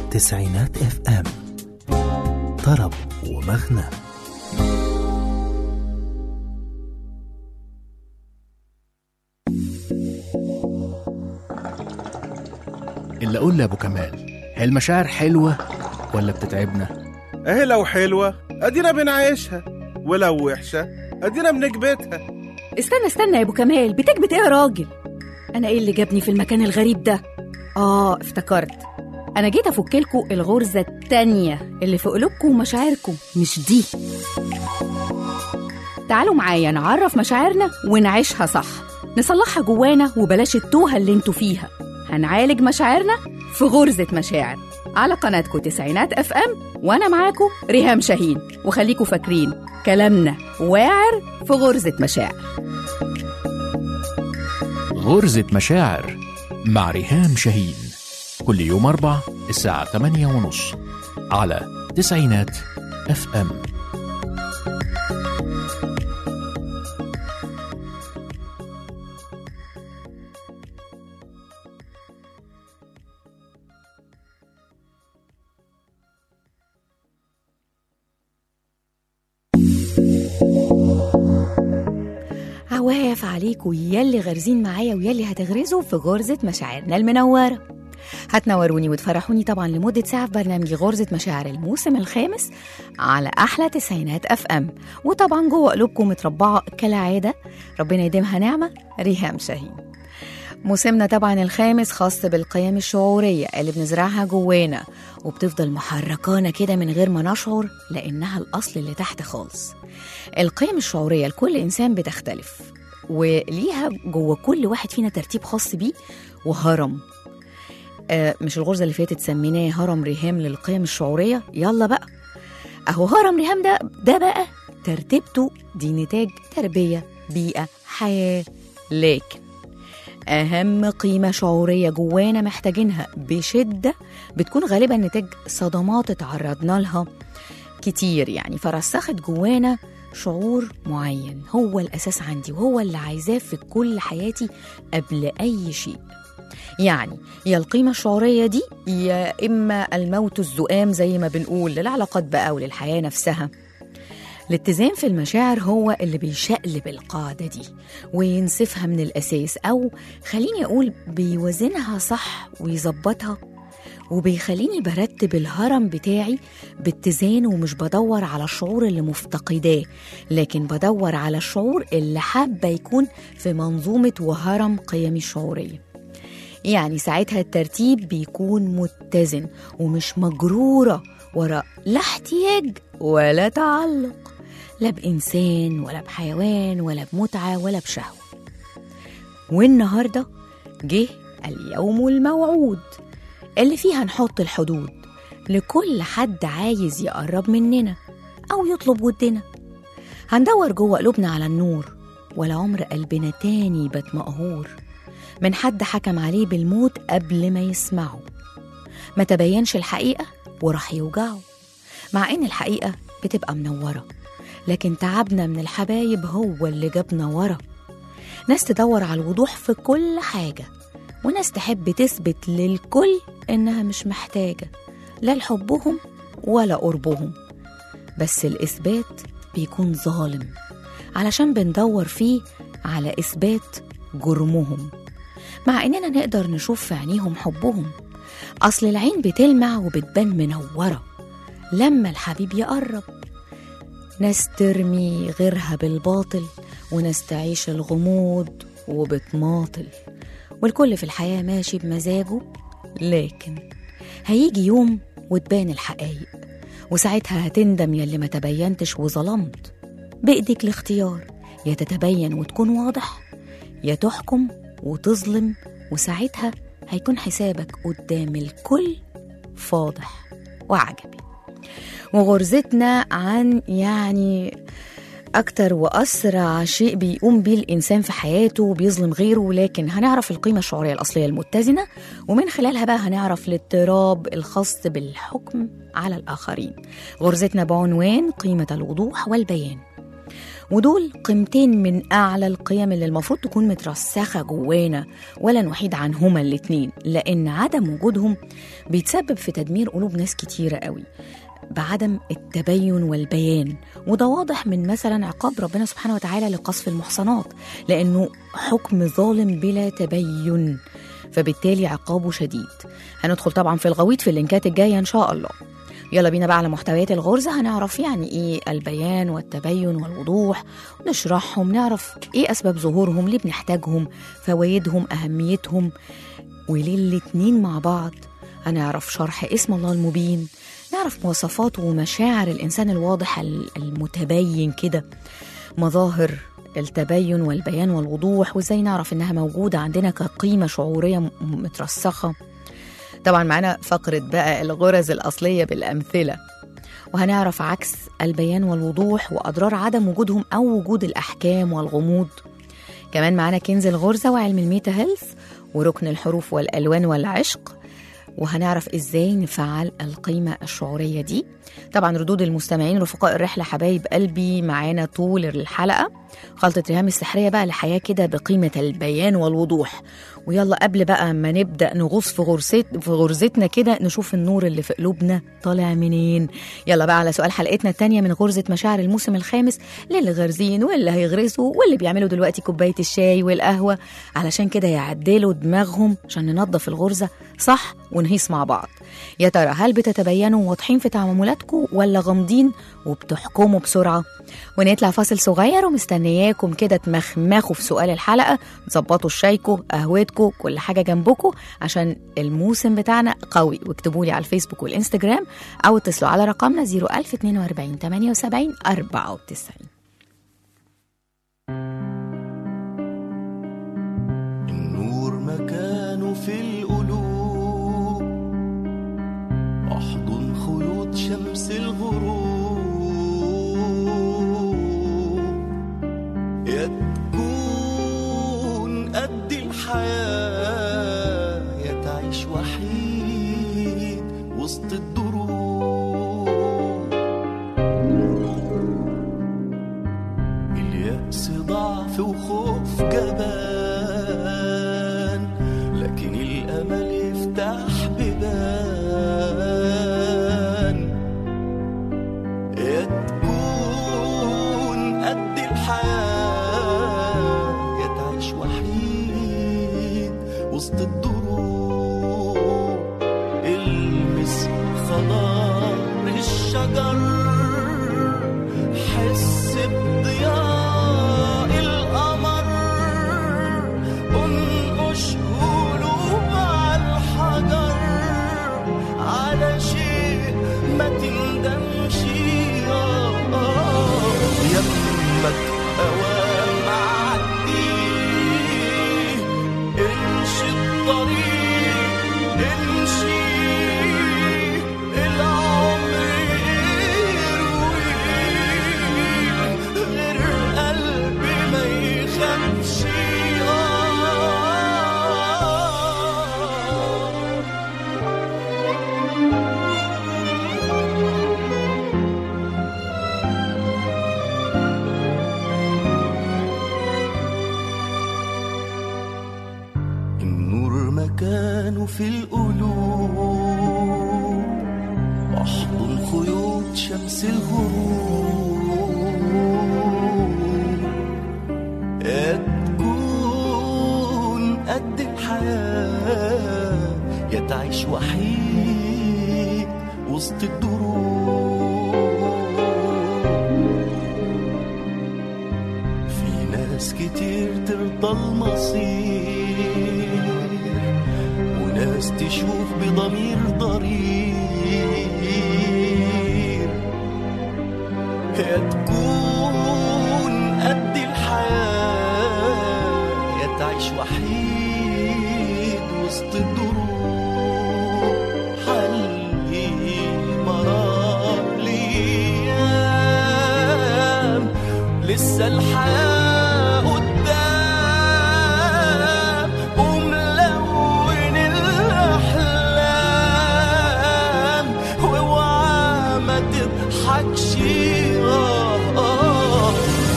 تسعينات اف ام، طرب ومغنى. اللي أقول لأبو كمال، هي المشاعر حلوة ولا بتتعبنا؟ اهي لو حلوة ادينا بنعيشها، ولو وحشة ادينا بنكبتها. استنى يا ابو كمال، بتكبت ايه يا راجل؟ انا ايه اللي جابني في المكان الغريب ده؟ افتكرت، انا جيت افكلكوا الغرزة التانية اللي في قلوبكم ومشاعركم، مش دي. تعالوا معايا نعرف مشاعرنا ونعيشها صح، نصلحها جوانا وبلاش التوهة اللي انتوا فيها. هنعالج مشاعرنا في غرزة مشاعر على قناتكم تسعينات اف ام، وانا معاكم ريهام شاهين. وخليكوا فاكرين كلامنا واعر في غرزة مشاعر. غرزة مشاعر مع ريهام شاهين، كل يوم 4 الساعة 8:30 على تسعينات اف ام. عواف عليكم ياللي غارزين معايا وياللي هتغرزوا في غرزة مشاعرنا المنورة. هتنوروني وتفرحوني طبعا لمدة ساعة في برنامج غرزة مشاعر الموسم الخامس على أحلى تسعينات اف ام، وطبعا جوه قلوبكم متربعة كالعادة، ربنا يديمها نعمة، ريهام شاهين. موسمنا طبعا الخامس خاص بالقيم الشعورية اللي بنزرعها جوانا وبتفضل محركانا كده من غير ما نشعر، لأنها الأصل اللي تحت خالص. القيم الشعورية لكل إنسان بتختلف، وليها جوه كل واحد فينا ترتيب خاص بيه وهرم. مش الغرزة اللي فاتت سميناه هرم ريهام للقيم الشعورية؟ يلا بقى، أهو هرم ريهام ده بقى ترتيبته دي نتاج تربية، بيئة، حياة. لكن أهم قيمة شعورية جوانا محتاجينها بشدة بتكون غالبا نتاج صدمات اتعرضنا لها كتير، يعني فرسخت جوانا شعور معين هو الأساس عندي وهو اللي عايزاه في كل حياتي قبل أي شيء. يعني يا القيمة الشعورية دي يا إما الموت الزؤام زي ما بنقول للعلاقات بقى وللحياة نفسها. الاتزان في المشاعر هو اللي بيشقلب القاعدة دي وينسفها من الأساس، أو خليني أقول بيوزنها صح ويظبطها، وبيخليني برتب الهرم بتاعي باتزان، ومش بدور على الشعور اللي مفتقداه، لكن بدور على الشعور اللي حابة يكون في منظومة وهرم قيمي الشعورية. يعني ساعتها الترتيب بيكون متزن ومش مجرورة وراء لا احتياج ولا تعلق، لا بإنسان ولا بحيوان ولا بمتعة ولا بشهوة. والنهاردة جه اليوم الموعود اللي فيها نحط الحدود لكل حد عايز يقرب مننا أو يطلب ودنا. هندور جوه قلوبنا على النور، ولا عمر قلبنا تاني بات مقهور من حد حكم عليه بالموت قبل ما يسمعه، ما تبينش الحقيقة وراح يوجعه، مع إن الحقيقة بتبقى منورة، لكن تعبنا من الحبايب هو اللي جابنا ورا. ناس تدور على الوضوح في كل حاجة، وناس تحب تثبت للكل إنها مش محتاجة لا لحبهم ولا قربهم، بس الإثبات بيكون ظالم علشان بندور فيه على إثبات جرمهم، مع إننا نقدر نشوف في عينيهم حبهم. أصل العين بتلمع وبتبان منورة لما الحبيب يقرب. ناس ترمي غيرها بالباطل، وناس تعيش الغموض وبتماطل، والكل في الحياة ماشي بمزاجه، لكن هيجي يوم وتبان الحقايق، وساعتها هتندم ياللي ما تبينتش وظلمت. بإيديك الاختيار، يا تتبين وتكون واضح، يا تحكم وتظلم، وساعتها هيكون حسابك قدام الكل فاضح وعجبي. وغرزتنا عن يعني أكتر وأسرع شيء بيقوم بيه الإنسان في حياته وبيظلم غيره، لكن هنعرف القيمة الشعورية الأصلية المتزنة، ومن خلالها بقى هنعرف الاضطراب الخاص بالحكم على الآخرين. غرزتنا بعنوان قيمة الوضوح والبيان. ودول قيمتين من أعلى القيم اللي المفروض تكون مترسخة جوانا ولا نحيد عنهما الاتنين، لأن عدم وجودهم بيتسبب في تدمير قلوب ناس كتيرة قوي بعدم التبين والبيان. وده واضح من مثلا عقاب ربنا سبحانه وتعالى لقصف المحصنات، لأنه حكم ظالم بلا تبين، فبالتالي عقابه شديد. هندخل طبعا في الغويط في اللينكات الجاية إن شاء الله. يلا بينا بقى على محتويات الغرزة، هنعرف يعني إيه البيان والتبين والوضوح، ونشرحهم، نعرف إيه أسباب ظهورهم، ليه بنحتاجهم، فوائدهم، أهميتهم، وليه الاتنين مع بعض. هنعرف شرح اسم الله المبين، نعرف مواصفات ومشاعر الإنسان الواضح المتبين كده، مظاهر التبين والبيان والوضوح، وإزاي نعرف إنها موجودة عندنا كقيمة شعورية مترسخة. طبعا معنا فقرة بقى الغرز الأصلية بالأمثلة، وهنعرف عكس البيان والوضوح وأضرار عدم وجودهم أو وجود الأحكام والغموض. كمان معنا كنز الغرزة وعلم الميتا هيلث وركن الحروف والألوان والعشق، وهنعرف إزاي نفعل القيمة الشعورية دي. طبعا ردود المستمعين رفقاء الرحلة حبايب قلبي معانا طول الحلقة. خلطة ريهام السحرية بقى لحياة كده بقيمة البيان والوضوح. ويلا قبل بقى ما نبدأ نغوص في غرزتنا كده، نشوف النور اللي في قلوبنا طالع منين. يلا بقى على سؤال حلقتنا التانية من غرزة مشاعر الموسم الخامس، للي غارزين واللي هيغرزوا واللي بيعملوا دلوقتي كوباية الشاي والقهوة، علشان كده يعدلوا دماغهم عشان ننظف الغرزة صح ونهيص مع بعض. يا ترى هل بتتبينوا واضحين في تعاملاتكم ولا غامضين وبتحكموا بسرعة؟ ونطلع فاصل صغير ومستنياكم كده تمخمخوا في سؤال الحلقة، تظبطوا الشايكو قهوتكو كل حاجة جنبكم عشان الموسم بتاعنا قوي. واكتبوا لي على الفيسبوك والإنستجرام أو اتصلوا على رقمنا 01042 78 94. النور مكانه في القلوب، أحضن خيوط شمس الغروب، يا تكون قد الحياة يا تعيش وحيد وسط الدروب. اليأس ضعف وخوف جبان، لكن الأمل يفتح بيبان. يا تكون قد الحياة يا تعيش وحيد وسط الدروب. المس خضار الشجر، حس بضياء القمر، انقش قلوب على الحجر، على شيء ما تندمش. يمك أوام عدي، امشي الطريق امشي، العمر يروي غير قلبي ما يخافش. مكانه في القلوب، أحضن خيوط شمس الغروب، يا تكون قد الحياة يا تعيش وحيد وسط الدروب. في ناس كتير ترضى المصير، ناس تشوف بضمير ضرير. يا تكون قد الحياة يا تعيش وحيد وسط الدروب. حلي مرار ليام، لسه الحياة قدام، وملون الأحلام، واوعى ما تضحكش.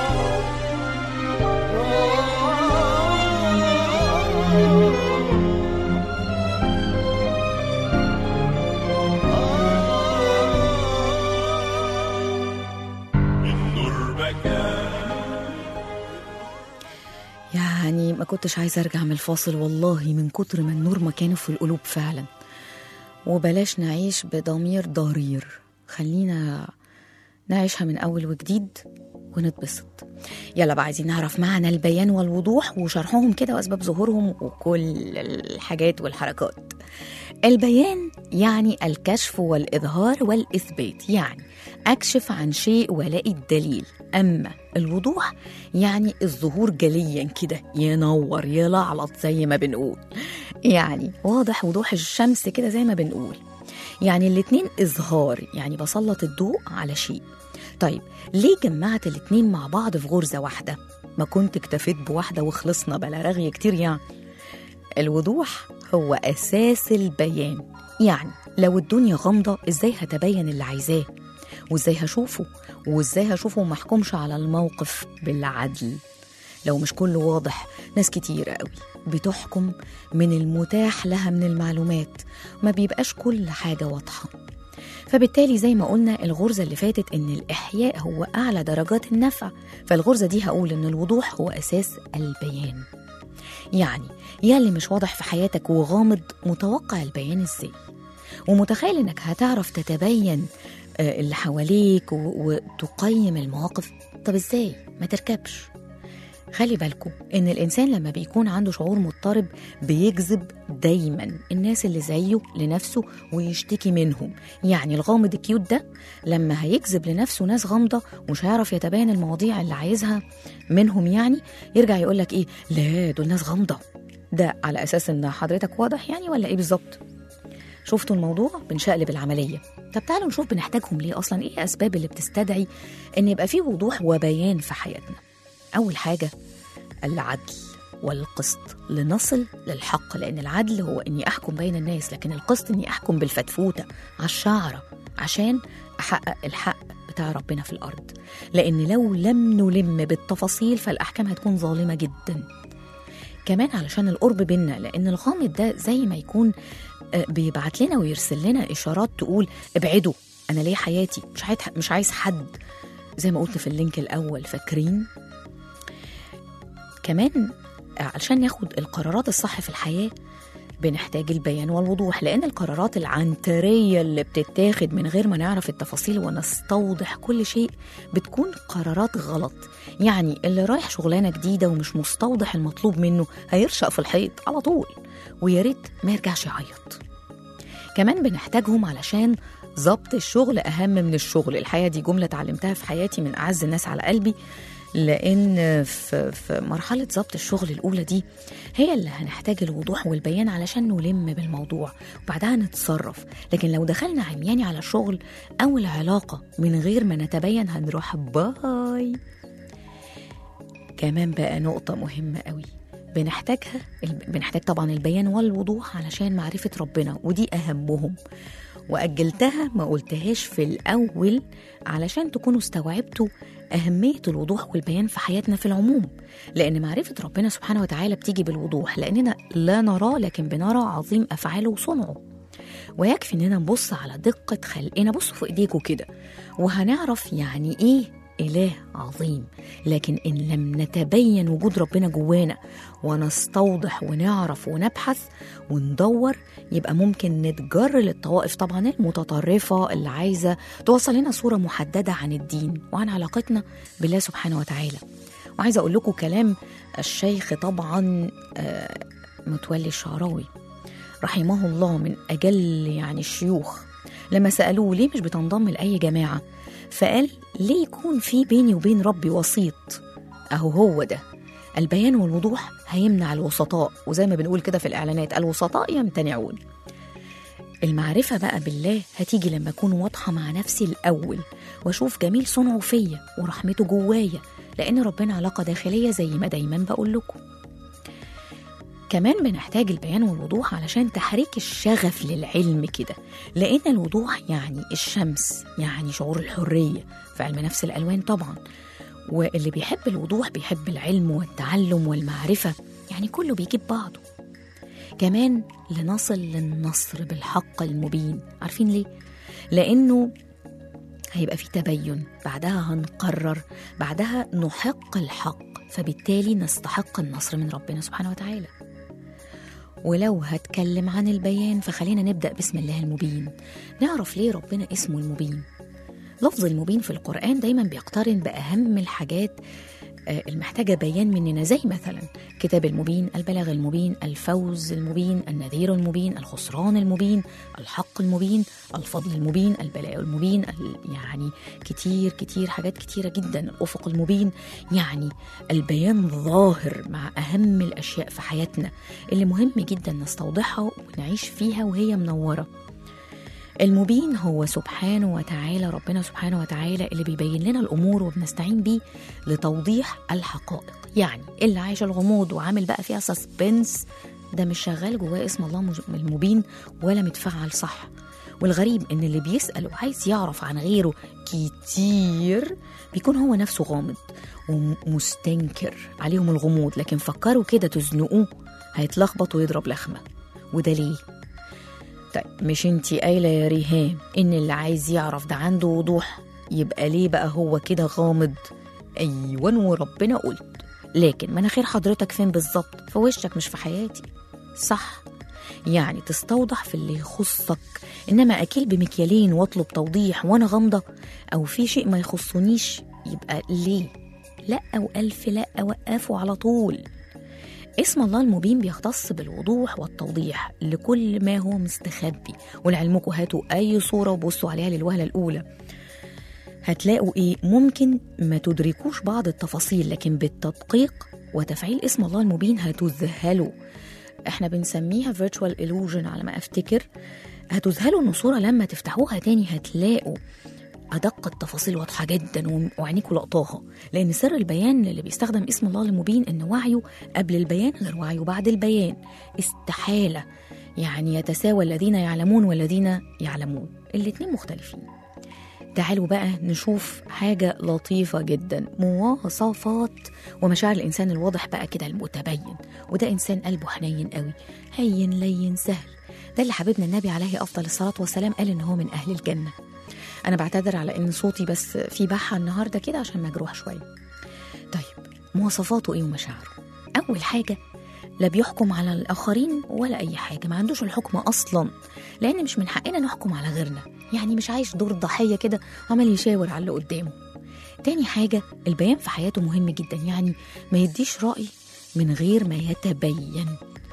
يعني ما كنتش عايزة أرجع من الفاصل والله، من كتر ما النور مكانه في القلوب فعلا. وبلاش نعيش بضمير ضرير، خلينا نعيشها من أول وجديد ونتبسط. يلا بقى عايزين نعرف معنى البيان والوضوح وشرحهم كده وأسباب ظهورهم وكل الحاجات والحركات. البيان يعني الكشف والإظهار والإثبات، يعني أكشف عن شيء ولاقي الدليل. أما الوضوح يعني الظهور جليا كده، ينور يلعلط زي ما بنقول، يعني واضح وضوح الشمس كده زي ما بنقول. يعني الاتنين إظهار، يعني بسلط الضوء على شيء. طيب ليه جمعت الاتنين مع بعض في غرزة واحدة؟ ما كنت اكتفيت بواحدة وخلصنا بلا رغي كتير. يعني الوضوح هو أساس البيان، يعني لو الدنيا غامضة إزاي هتبين اللي عايزاه، وإزاي هشوفه ومحكمش على الموقف بالعدل لو مش كله واضح. ناس كتير قوي بتحكم من المتاح لها من المعلومات، ما بيبقاش كل حاجة واضحة. فبالتالي زي ما قلنا الغرزة اللي فاتت إن الإحياء هو أعلى درجات النفع، فالغرزة دي هقول إن الوضوح هو أساس البيان. يعني ياللي مش واضح في حياتك وغامض، متوقع البيان إزاي؟ ومتخيل إنك هتعرف تتبين اللي حواليك وتقيم المواقف؟ طب إزاي؟ ما تركبش. خلي بالكم إن الإنسان لما بيكون عنده شعور مضطرب بيجذب دايما الناس اللي زيه لنفسه ويشتكي منهم. يعني الغامض الكيوت ده لما هيجذب لنفسه ناس غامضة ومش هيعرف يتبين المواضيع اللي عايزها منهم، يعني يرجع يقولك إيه؟ لا دول ناس غامضة. ده على أساس إن حضرتك واضح يعني، ولا إيه بالظبط؟ شفتوا الموضوع؟ بنشقلب العملية. طب تعالوا نشوف بنحتاجهم ليه أصلا، إيه أسباب اللي بتستدعي إن يبقى فيه وضوح وبيان في حياتنا. أول حاجة العدل والقسط لنصل للحق، لأن العدل هو إني أحكم بين الناس، لكن القسط إني أحكم بالفتفوتة على الشعرة عشان أحقق الحق بتاع ربنا في الأرض. لأن لو لم نلم بالتفاصيل فالأحكام هتكون ظالمة جدا. كمان علشان القرب بينا، لأن الغامض ده زي ما يكون بيبعت لنا ويرسل لنا إشارات تقول ابعدوا، أنا ليه حياتي مش عايز حد، زي ما قلت في اللينك الأول، فاكرين؟ كمان علشان ناخد القرارات الصح في الحياة بنحتاج البيان والوضوح، لأن القرارات العنترية اللي بتتاخد من غير ما نعرف التفاصيل ونستوضح كل شيء بتكون قرارات غلط. يعني اللي رايح شغلانة جديدة ومش مستوضح المطلوب منه هيرشق في الحيط على طول، وياريت ما يرجعش يعيط. كمان بنحتاجهم علشان ضبط الشغل أهم من الشغل. الحقيقة دي جملة اتعلمتها في حياتي من أعز الناس على قلبي، لأن في مرحلة ضبط الشغل الأولى دي هي اللي هنحتاج الوضوح والبيان علشان نلم بالموضوع وبعدها نتصرف. لكن لو دخلنا عمياني على الشغل أو العلاقة من غير ما نتبين هنروح باي. كمان بقى نقطة مهمة قوي بنحتاج طبعا البيان والوضوح علشان معرفة ربنا، ودي أهمهم، وأجلتها ما قلتهاش في الأول علشان تكونوا استوعبتوا أهمية الوضوح والبيان في حياتنا في العموم. لأن معرفة ربنا سبحانه وتعالى بتيجي بالوضوح، لأننا لا نرى لكن بنرى عظيم أفعاله وصنعه. ويكفي إننا نبص على دقة خلقنا، بصوا في إيديكوا كده وهنعرف يعني إيه إله عظيم. لكن إن لم نتبين وجود ربنا جوانا ونستوضح ونعرف ونبحث وندور، يبقى ممكن نتجر للطوائف طبعا المتطرفة اللي عايزة توصل لنا صورة محددة عن الدين وعن علاقتنا بالله سبحانه وتعالى. وعايزة أقول لكم كلام الشيخ طبعا متولي الشعراوي رحمه الله، من أجل يعني الشيوخ، لما سألوه ليه مش بتنضم لأي جماعة، فقال ليه يكون في بيني وبين ربي وسيط. هو ده البيان والوضوح هيمنع الوسطاء، وزي ما بنقول كده في الإعلانات الوسطاء يمتنعون. المعرفة بقى بالله هتيجي لما أكون واضحة مع نفسي الأول وأشوف جميل صنعه فيا ورحمته جوايا، لأن ربنا علاقة داخلية زي ما دايما بقول لكم. كمان بنحتاج البيان والوضوح علشان تحريك الشغف للعلم كده، لأن الوضوح يعني الشمس، يعني شعور الحرية في علم نفس الألوان طبعا. واللي بيحب الوضوح بيحب العلم والتعلم والمعرفة، يعني كله بيجيب بعضه. كمان لنصل للنصر بالحق المبين. عارفين ليه؟ لأنه هيبقى في تبين، بعدها هنقرر، بعدها نحق الحق، فبالتالي نستحق النصر من ربنا سبحانه وتعالى. ولو هتكلم عن البيان فخلينا نبدأ بسم الله المبين. نعرف ليه ربنا اسمه المبين. لفظ المبين في القرآن دايما بيقترن بأهم الحاجات المحتاجة بيان مننا، زي مثلا كتاب المبين، البلاغ المبين، الفوز المبين، النذير المبين، الخسران المبين، الحق المبين، الفضل المبين، البلاء المبين، يعني كتير كتير حاجات كتيرة جدا، الأفق المبين. يعني البيان ظاهر مع أهم الأشياء في حياتنا اللي مهم جدا نستوضحها ونعيش فيها وهي منورة. المبين هو سبحانه وتعالى، ربنا سبحانه وتعالى اللي بيبين لنا الأمور وبنستعين بيه لتوضيح الحقائق. يعني اللي عايش الغموض وعامل بقى فيها سسبنس ده مش شغال جواه اسم الله المبين ولا متفعل صح. والغريب إن اللي بيسأل وعايز يعرف عن غيره كتير بيكون هو نفسه غامض ومستنكر عليهم الغموض، لكن فكروا كده تزنقوه هيتلخبط ويضرب لخمة. وده ليه؟ طيب مش انتي قايلة يا ريهام إن اللي عايز يعرف ده عنده وضوح، يبقى ليه بقى هو كده غامض؟ أيوان وربنا قلت، لكن مناخير حضرتك فين بالظبط؟ في وشك مش في حياتي، صح؟ يعني تستوضح في اللي يخصك، إنما أكيل بمكيالين واطلب توضيح وأنا غامضة أو في شيء ما يخصنيش، يبقى ليه؟ لأ وألف لأ، وقفوا على طول. اسم الله المبين بيختص بالوضوح والتوضيح لكل ما هو مستخبي. ولعلمكم هاتوا أي صورة وبصوا عليها للوهلة الأولى هتلاقوا إيه؟ ممكن ما تدركوش بعض التفاصيل، لكن بالتدقيق وتفعيل اسم الله المبين هتذهلوا. احنا بنسميها virtual illusion على ما أفتكر. هتذهلوا إن صورة لما تفتحوها تاني هتلاقوا أدق التفاصيل واضحة جدا وعينيكوا لقطاها، لأن سر البيان اللي بيستخدم اسم الله المبين إن وعيه قبل البيان غير وعيه بعد البيان. استحالة يعني يتساوى الذين يعلمون والذين يعلمون، الاتنين مختلفين. تعالوا بقى نشوف حاجة لطيفة جدا، مواصفات ومشاعر الإنسان الواضح بقى كده المتبين. وده إنسان قلبه حنين قوي، هين لين سهل. ده اللي حبيبنا النبي عليه أفضل الصلاة والسلام قال إن هو من أهل الجنة. أنا بعتذر على إن صوتي بس في بحة النهاردة كده عشان مجروح شوية. طيب مواصفاته إيه ومشاعره؟ أول حاجة لا بيحكم على الآخرين ولا أي حاجة، ما عندوش الحكم أصلا، لأن مش من حقنا نحكم على غيرنا. يعني مش عايش دور ضحية كده وعمال يشاور على اللي قدامه. تاني حاجة البيان في حياته مهم جدا، يعني ما يديش رأي من غير ما يتبين.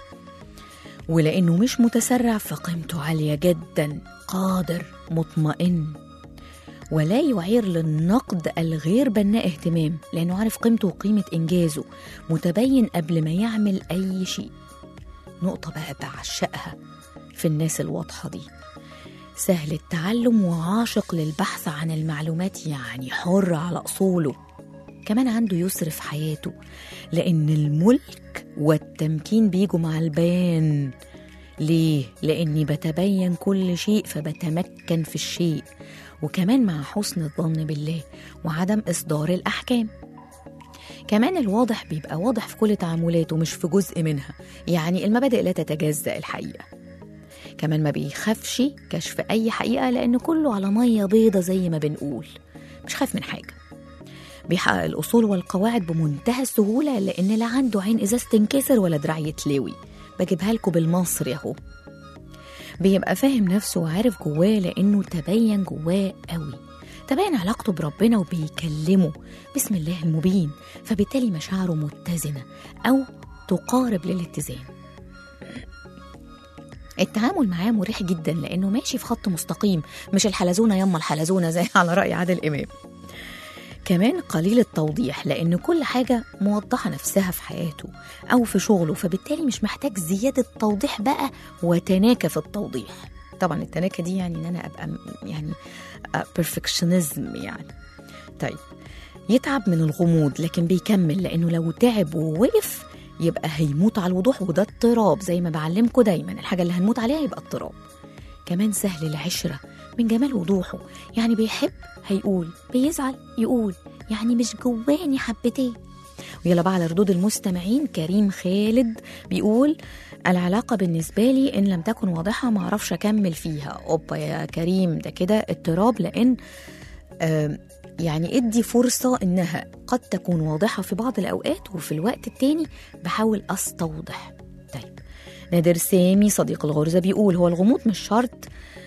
ولأنه مش متسرع فقيمته عالية جدا، قادر، مطمئن، ولا يعير للنقد الغير بناء اهتمام، لأنه عارف قيمته وقيمة إنجازه، متبين قبل ما يعمل أي شيء. نقطة بقى بعشقها في الناس الواضحة دي، سهل التعلم وعاشق للبحث عن المعلومات، يعني حر على أصوله. كمان عنده يسر في حياته، لأن الملك والتمكين بيجوا مع البيان. ليه؟ لأني بتبين كل شيء فبتمكن في الشيء. وكمان مع حسن الظن بالله وعدم إصدار الأحكام. كمان الواضح بيبقى واضح في كل تعاملاته مش في جزء منها، يعني المبادئ لا تتجزأ الحقيقة. كمان ما بيخافش كشف أي حقيقة، لأن كله على مية بيضة زي ما بنقول، مش خاف من حاجة. بيحقق الأصول والقواعد بمنتهى السهولة، لأن لا عنده عين إزاز تنكسر ولا دراع يتلوي. بجيبها لكم بالمصري أهو. بيبقى فاهم نفسه وعارف جواه، لأنه تبين جواه قوي، تبين علاقته بربنا وبيكلمه بسم الله المبين، فبالتالي مشاعره متزنة أو تقارب للاتزان. التعامل معاه مريح جدا، لأنه ماشي في خط مستقيم، مش الحلزونة يما الحلزونة زي على رأي عادل إمام. كمان قليل التوضيح، لأن كل حاجة موضحة نفسها في حياته أو في شغله، فبالتالي مش محتاج زيادة توضيح بقى وتناكة في التوضيح. طبعا التناكة دي يعني إن أنا أبقى يعني perfectionism يعني. طيب يتعب من الغموض لكن بيكمل، لأنه لو تعب ووقف يبقى هيموت على الوضوح، وده اضطراب. زي ما بعلمكم دايما الحاجة اللي هنموت عليها يبقى اضطراب. كمان سهل العشرة، من جمال وضوحه. يعني بيحب هيقول، بيزعل يقول، يعني مش جواني حبتين. ويلا بقى على ردود المستمعين. كريم خالد بيقول العلاقة بالنسبة لي إن لم تكن واضحة معرفش أكمل فيها. أوبا يا كريم، ده كده اضطراب، لأن يعني ادي فرصة إنها قد تكون واضحة في بعض الأوقات، وفي الوقت التاني بحاول أستوضح. طيب نادر سامي صديق الغرزة بيقول هو الغموض مش شرط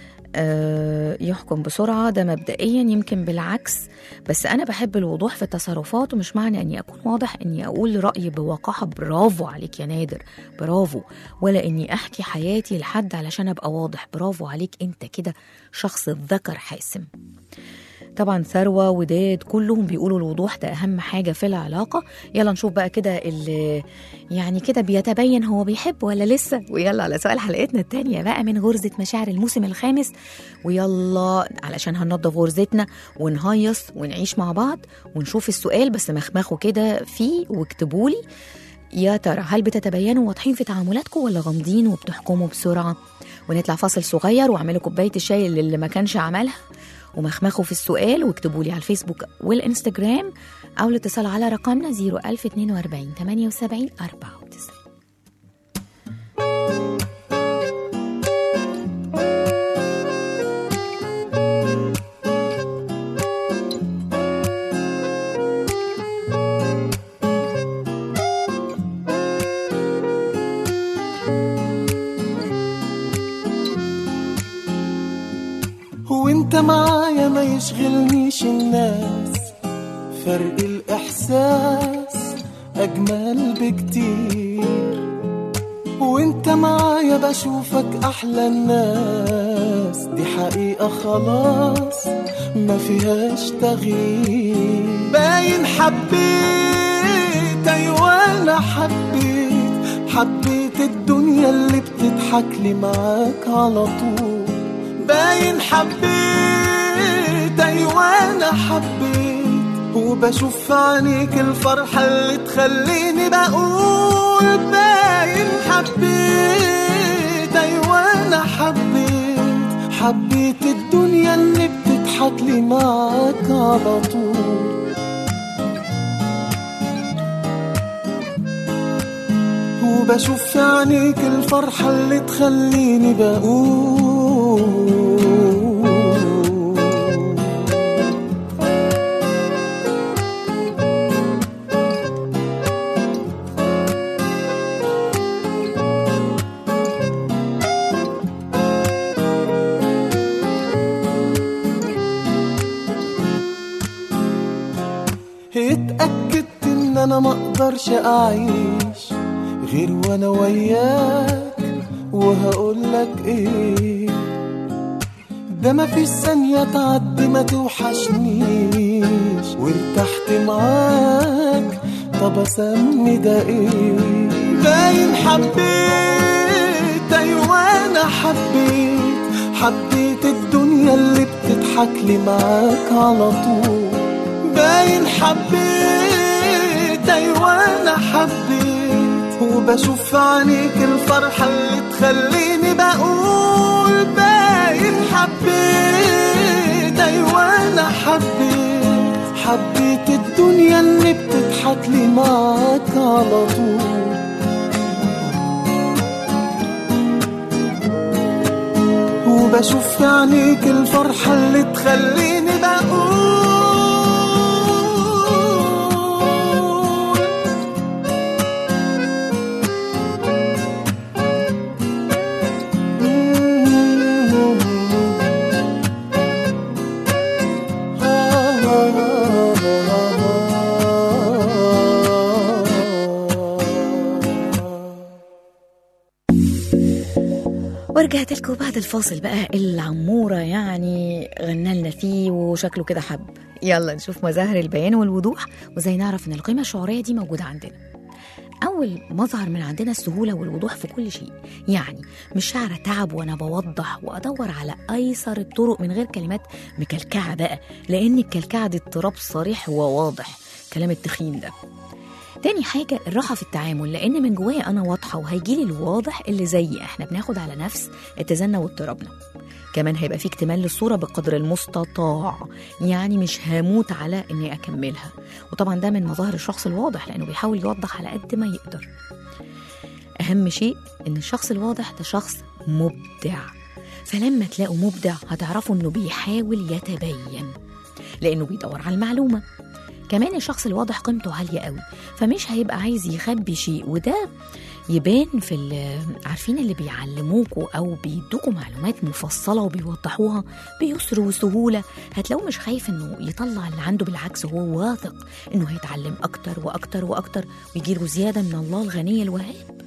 يحكم بسرعة، ده مبدئيا يمكن بالعكس، بس أنا بحب الوضوح في التصرفات، ومش معنى أني أكون واضح أني أقول رأيي بوقاحة. برافو عليك يا نادر، برافو. ولا أني أحكي حياتي لحد علشان أبقى واضح. برافو عليك، أنت كده شخص ذكر حاسم. طبعا ثروة وداد كلهم بيقولوا الوضوح ده أهم حاجة في العلاقة. يلا نشوف بقى كده اللي يعني كده بيتبين هو بيحب ولا لسه. ويلا على سؤال حلقتنا التانية بقى من غرزة مشاعر الموسم الخامس. ويلا علشان هننضف غرزتنا ونهيص ونعيش مع بعض ونشوف السؤال، بس مخمخوا كده فيه واكتبولي. يا ترى هل بتتبينوا واضحين في تعاملاتكم ولا غامضين وبتحكموا بسرعة؟ ونطلع فاصل صغير واعملوا كوباية الشاي اللي ما كانش عملها، ومخمخوا في السؤال واكتبوا لي على الفيسبوك والإنستجرام، أو الاتصال على رقمنا 01042 78 94. وانت معايا ما يشغلنيش الناس، فرق الإحساس أجمل بكتير. وانت معايا بشوفك أحلى الناس، دي حقيقة خلاص ما فيهاش تغيير. باين حبيت، أيوة أنا حبيت الدنيا اللي بتضحك لي معاك على طول. باين حبيت، أيوة أنا حبيت، وبشوف في عينيك الفرحة اللي تخليني بقول. باين حبيت، أيوة أنا حبيت الدنيا اللي بتضحك لي معاك على طول. وبشوف في عينيك الفرحة اللي تخليني بقول. اتأكدت ان انا مقدرش اعيش غير وانا وياك، وهقولك ايه، ده مفيش ثانية تعدي ما توحشنيش، وارتحت معاك طب اسمي ده ايه. باين حبيت، ايوه انا حبيت الدنيا اللي بتضحك لي معاك على طول. باين حبيت، ايوه انا حبيت، وبشوف في عينيك الفرحة اللي تخليني بقول. باين حبيت، ايوه انا حبيت الدنيا اللي بتضحك لي معاك على طول. وبشوف في عينيك الفرحة اللي تخليني بقول. ورجعت لكم بعد الفاصل بقى. العمورة يعني غنالنا فيه وشكله كده حب. يلا نشوف مظاهر البيان والوضوح وزي نعرف ان القيمة الشعورية دي موجودة عندنا. أول مظهر من عندنا السهولة والوضوح في كل شيء، يعني مش شعر تعب وأنا بوضح وأدور على أيسر الطرق من غير كلمات مكلكعة بقى، لأن الكلكعة دي اضطراب صريح وواضح، كلام التخين ده. تاني حاجة الراحة في التعامل، لأن من جوايا أنا واضحة وهيجيلي الواضح اللي زيي. إحنا بناخد على نفس اتزاننا واضطرابنا. كمان هيبقى في اكتمال للصورة بقدر المستطاع، يعني مش هموت على إني أكملها. وطبعا ده من مظاهر الشخص الواضح، لأنه بيحاول يوضح على قد ما يقدر. أهم شيء إن الشخص الواضح ده شخص مبدع، فلما تلاقوا مبدع هتعرفوا إنه بيحاول يتبين لأنه بيدور على المعلومة. كمان الشخص الواضح قيمته عالية قوي، فمش هيبقى عايز يخبي شيء، وده يبان في عارفين اللي بيعلموكوا أو بيدوكوا معلومات مفصلة وبيوضحوها بيسر وسهولة. هتلاقوه مش خايف إنه يطلع اللي عنده، بالعكس هو واثق إنه هيتعلم أكتر وأكتر وأكتر ويجيله زيادة من الله الغني الوهاب.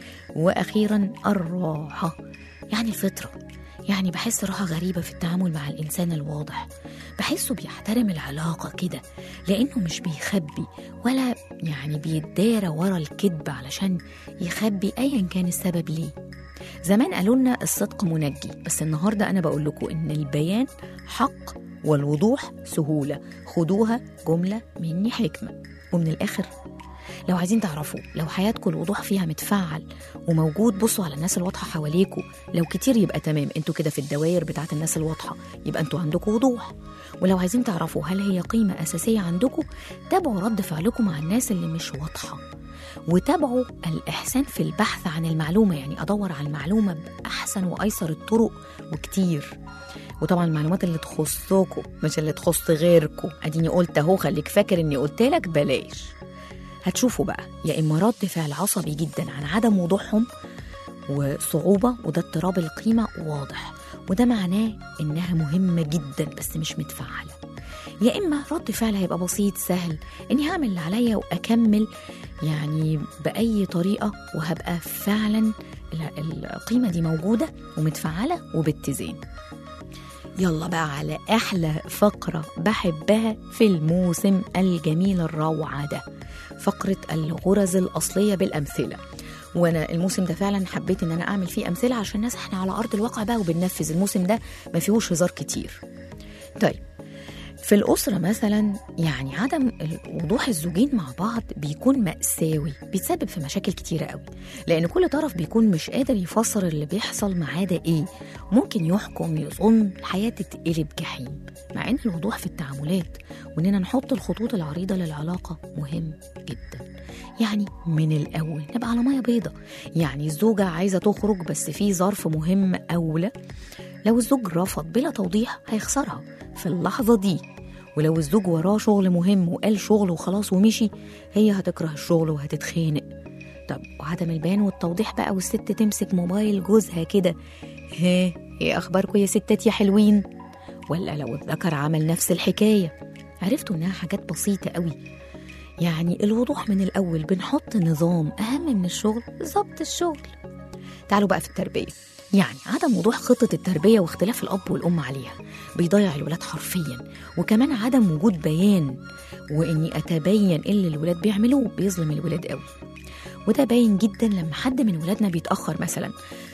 وأخيرا الراحة، يعني الفطرة. يعني بحس راحة غريبة في التعامل مع الإنسان الواضح، بحسه بيحترم العلاقة كده، لأنه مش بيخبي ولا يعني بيدارى ورا الكذب علشان يخبي أيا كان السبب ليه. زمان قالوا لنا الصدق منجي، بس النهاردة أنا بقول لكم إن البيان حق والوضوح سهولة. خدوها جملة مني حكمة. ومن الآخر لو عايزين تعرفوا لو حياتكم الوضوح فيها متفعل وموجود، بصوا على الناس الواضحة حواليكم. لو كتير يبقى تمام، انتوا كده في الدوائر بتاعت الناس الواضحة، يبقى انتوا عندكم وضوح. ولو عايزين تعرفوا هل هي قيمة أساسية عندكم، تابعوا رد فعلكم مع الناس اللي مش واضحة، وتابعوا الإحسان في البحث عن المعلومة. يعني أدور على المعلومة بأحسن وأيسر الطرق وكتير. وطبعا المعلومات اللي تخصكم مش اللي تخص غيركم. أديني قلت أهو، خليك فاكر إني قلت لك بلاش. هتشوفوا بقى يا إما رد فعل عصبي جدا عن عدم وضوحهم وصعوبة، وده اضطراب القيمة واضح، وده معناه إنها مهمة جدا بس مش متفعلة. يا إما رد فعل هيبقى بسيط سهل، إني هعمل اللي عليا وأكمل يعني بأي طريقة، وهبقى فعلا القيمة دي موجودة ومتفعلة وباتزان. يلا بقى على أحلى فقرة بحبها في الموسم الجميل الروعة ده، فقرة الغرز الأصلية بالأمثلة. وأنا الموسم ده فعلا حبيت إن أنا أعمل فيه أمثلة عشان الناس إحنا على أرض الواقع بقى وبننفذ. الموسم ده ما فيهوش هزار كتير. طيب في الأسرة مثلا، يعني عدم وضوح الزوجين مع بعض بيكون مأساوي، بيتسبب في مشاكل كتيرة قوي، لأن كل طرف بيكون مش قادر يفسر اللي بيحصل معاه ده إيه. ممكن يحكم يظن الحياة تتقلب جحيم، مع إن الوضوح في التعاملات وإننا نحط الخطوط العريضة للعلاقة مهم جدا. يعني من الأول نبقى على مية بيضة. يعني الزوجة عايزة تخرج بس في ظرف مهم أولى، لو الزوج رفض بلا توضيح هيخسرها في اللحظة دي. ولو الزوج وراه شغل مهم وقال شغل وخلاص ومشي، هي هتكره الشغل وهتتخانق. طب وعدم البيان والتوضيح بقى، والست تمسك موبايل جوزها كده، ايه اخباركم يا ستات يا حلوين؟ ولا لو الذكر عمل نفس الحكاية. عرفتوا انها حاجات بسيطة قوي. يعني الوضوح من الأول، بنحط نظام أهم من الشغل، ضبط الشغل. تعالوا بقى في التربية. يعني عدم وضوح خطة التربية واختلاف الأب والأم عليها بيضيع الولاد حرفيا. وكمان عدم وجود بيان وإني أتبين اللي الولاد بيعملوه بيظلم الولاد قوي. وده باين جدا لما حد من ولادنا بيتأخر مثلا،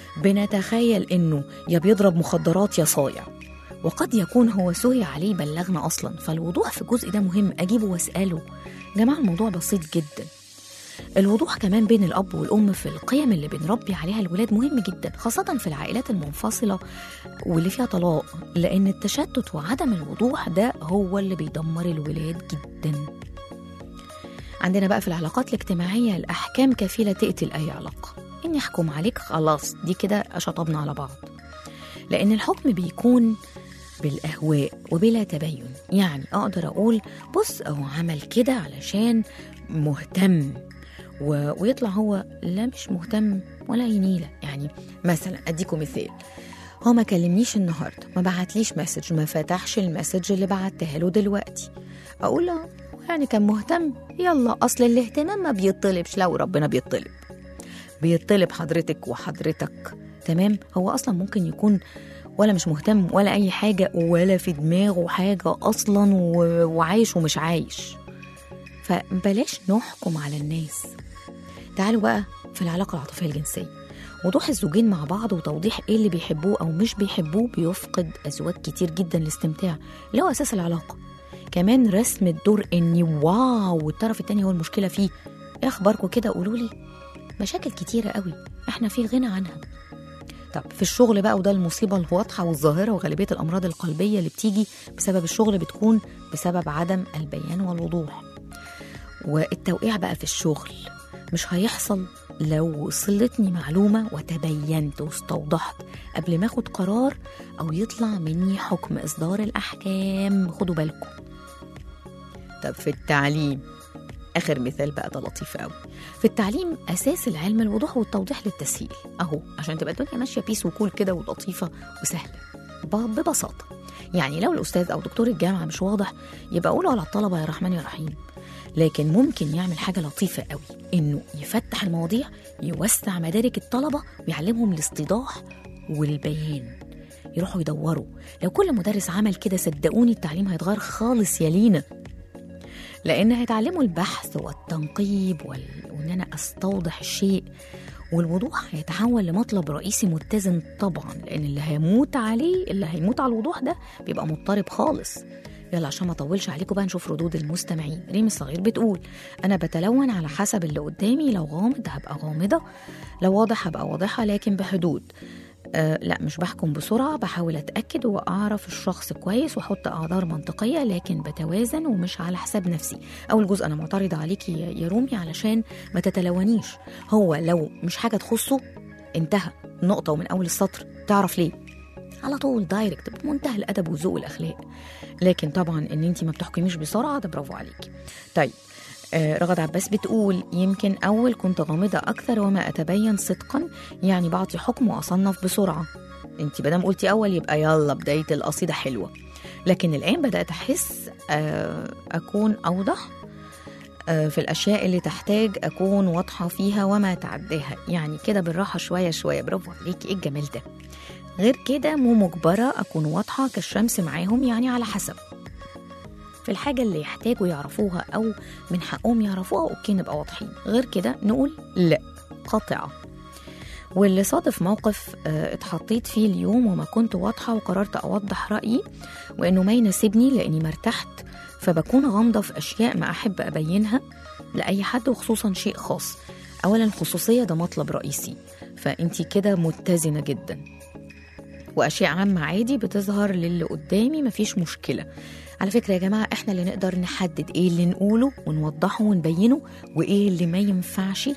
بنتخيل إنه يا بيضرب مخدرات يا صايع، وقد يكون هو سهي عليه بلغنا أصلا. فالوضوح في الجزء ده مهم، أجيبه وأسأله. جماعة الموضوع بسيط جدا. الوضوح كمان بين الأب والأم في القيم اللي بنربي عليها الولاد مهم جدا، خاصة في العائلات المنفصلة واللي فيها طلاق، لأن التشتت وعدم الوضوح ده هو اللي بيدمر الولاد جدا. عندنا بقى في العلاقات الاجتماعية الأحكام كفيلة تقتل أي علاقة. إني أحكم عليك خلاص دي كده شطبنا على بعض، لأن الحكم بيكون بالأهواء وبلا تبين. يعني أقدر أقول بص أهو عمل كده علشان مهتم، ويطلع هو لا مش مهتم ولا ينيلة. يعني مثلا أديكم مثال، هو ما كلمنيش النهاردة، ما بعتليش مسج، ما فتحش المسج اللي بعتها له دلوقتي. أقول له يعني كان مهتم. يلا أصل الاهتمام ما بيطلبش، لو ربنا بيطلب حضرتك وحضرتك تمام. هو أصلا ممكن يكون ولا مش مهتم ولا أي حاجة، ولا في دماغه حاجة أصلا، وعايش ومش عايش. فبلاش نحكم على الناس. تعالوا بقى في العلاقة العاطفية الجنسية. وضوح الزوجين مع بعض وتوضيح ايه اللي بيحبوه او مش بيحبوه بيفقد ازواج كتير جدا الاستمتاع اللي هو اساس العلاقة. كمان رسم الدور اني واو والطرف التاني هو المشكلة فيه، ايه اخباركم كده؟ قولولي. مشاكل كتيرة قوي احنا في غنى عنها. طب في الشغل بقى، وده المصيبة الواضحة والظاهرة، وغالبية الأمراض القلبية اللي بتيجي بسبب الشغل بتكون بسبب عدم البيان والوضوح. والتوقيع بقى في الشغل مش هيحصل لو وصلتني معلومة وتبينت واستوضحت قبل ما اخد قرار أو يطلع مني حكم إصدار الأحكام. خدوا بالكم. طب في التعليم، آخر مثال بقى ده لطيف قوي. في التعليم أساس العلم الوضوح والتوضيح للتسهيل، أهو عشان تبقى الدنيا ماشية بيس وكول كده ولطيفة وسهلة ببساطة. يعني لو الأستاذ أو دكتور الجامعة مش واضح يبقى قولوا على الطلبة يا رحمن يا رحيم. لكن ممكن يعمل حاجة لطيفة قوي، إنه يفتح المواضيع، يوسع مدارك الطلبة ويعلمهم الاستيضاح والبيان. يروحوا يدوروا. لو كل مدرس عمل كده صدقوني التعليم هيتغير خالص يا لينا، لأن هيتعلموا البحث والتنقيب وإن أنا أستوضح الشيء. والوضوح هيتحول لمطلب رئيسي متزن طبعا، لأن اللي هيموت على الوضوح ده بيبقى مضطرب خالص. يلا عشان ما اطولش عليكم بقى نشوف ردود المستمعين. ريم الصغير بتقول انا بتلون على حسب اللي قدامي، لو غامض هبقى غامضه، لو واضح هبقى واضحه لكن بحدود. لا مش بحكم بسرعه، بحاول اتاكد واعرف الشخص كويس واحط اعذار منطقيه، لكن بتوازن ومش على حساب نفسي. اول جزء انا معترضه عليكي يا رومي علشان ما تتلونيش. هو لو مش حاجه تخصه انتهى نقطه ومن اول السطر، تعرف ليه على طول دايركت بمنتهى الادب والذوق والاخلاق. لكن طبعا ان انتي ما بتحكميش بسرعه ده برافو عليكي. طيب رغد عباس بتقول يمكن اول كنت غامضه اكثر وما اتبين صدقا، يعني بعطي حكم واصنف بسرعه. انتي مادام قلتي اول يبقى يلا بدايه القصيده حلوه. لكن الان بدات احس اكون اوضح في الاشياء اللي تحتاج اكون واضحه فيها وما تعداها، يعني كده بالراحه شويه شويه. برافو عليكي، ايه الجمال ده. غير كده مو مجبرة أكون واضحة كالشمس معاهم، يعني على حسب في الحاجة اللي يحتاجوا يعرفوها أو من حقهم يعرفوها أوكي نبقى واضحين. غير كده نقول لا قاطعة. واللي صادف موقف اتحطيت فيه اليوم وما كنت واضحة وقررت أوضح رأيي وإنه ما يناسبني لأني مرتحت، فبكون غامضة في أشياء ما أحب أبينها لأي حد وخصوصا شيء خاص. أولا الخصوصية ده مطلب رئيسي، فأنتي كده متزنة جدا. وأشياء عامة عادي بتظهر للي قدامي مفيش مشكلة. على فكرة يا جماعة احنا اللي نقدر نحدد ايه اللي نقوله ونوضحه ونبينه وايه اللي ما ينفعش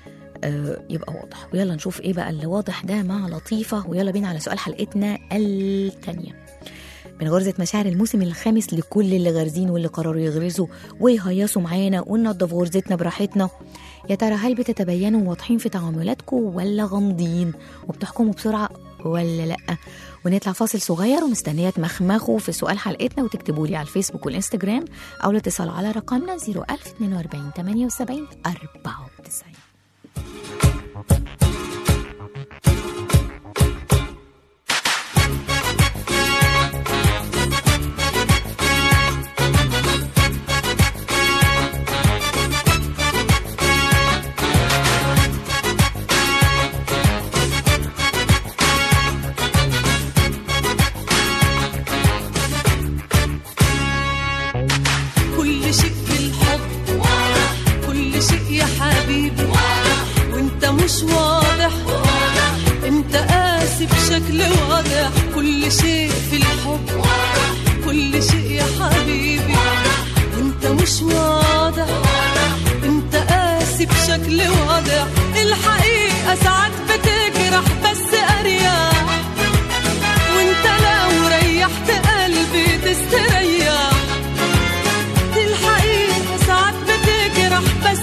يبقى واضح. ويلا نشوف ايه بقى اللي واضح ده مع لطيفة. ويلا بينا على سؤال حلقتنا الثانية. من غرزة مشاعر الموسم الخامس لكل اللي غارزين واللي قرروا يغرزوا ويهيصوا معانا وننضف غرزتنا براحتنا. يا ترى هل بتتبينوا واضحين في تعاملاتكم ولا غامضين وبتحكموا بسرعة ولا لأ؟ ونطلع فاصل صغير ومستنية تمخمخوا في سؤال حلقتنا وتكتبوا لي على الفيسبوك والإنستجرام أو الاتصال على رقمنا 01042 78 94. مش واضح انت قاسي بشكل واضح. كل شيء في الحب كل شيء يا حبيبي انت مش واضح انت قاسي بشكل واضح. الحقيقة ساعات بتجرح بس اريح، وانت لو ريحت قلبي تستريح. الحقيقة ساعات بتجرح بس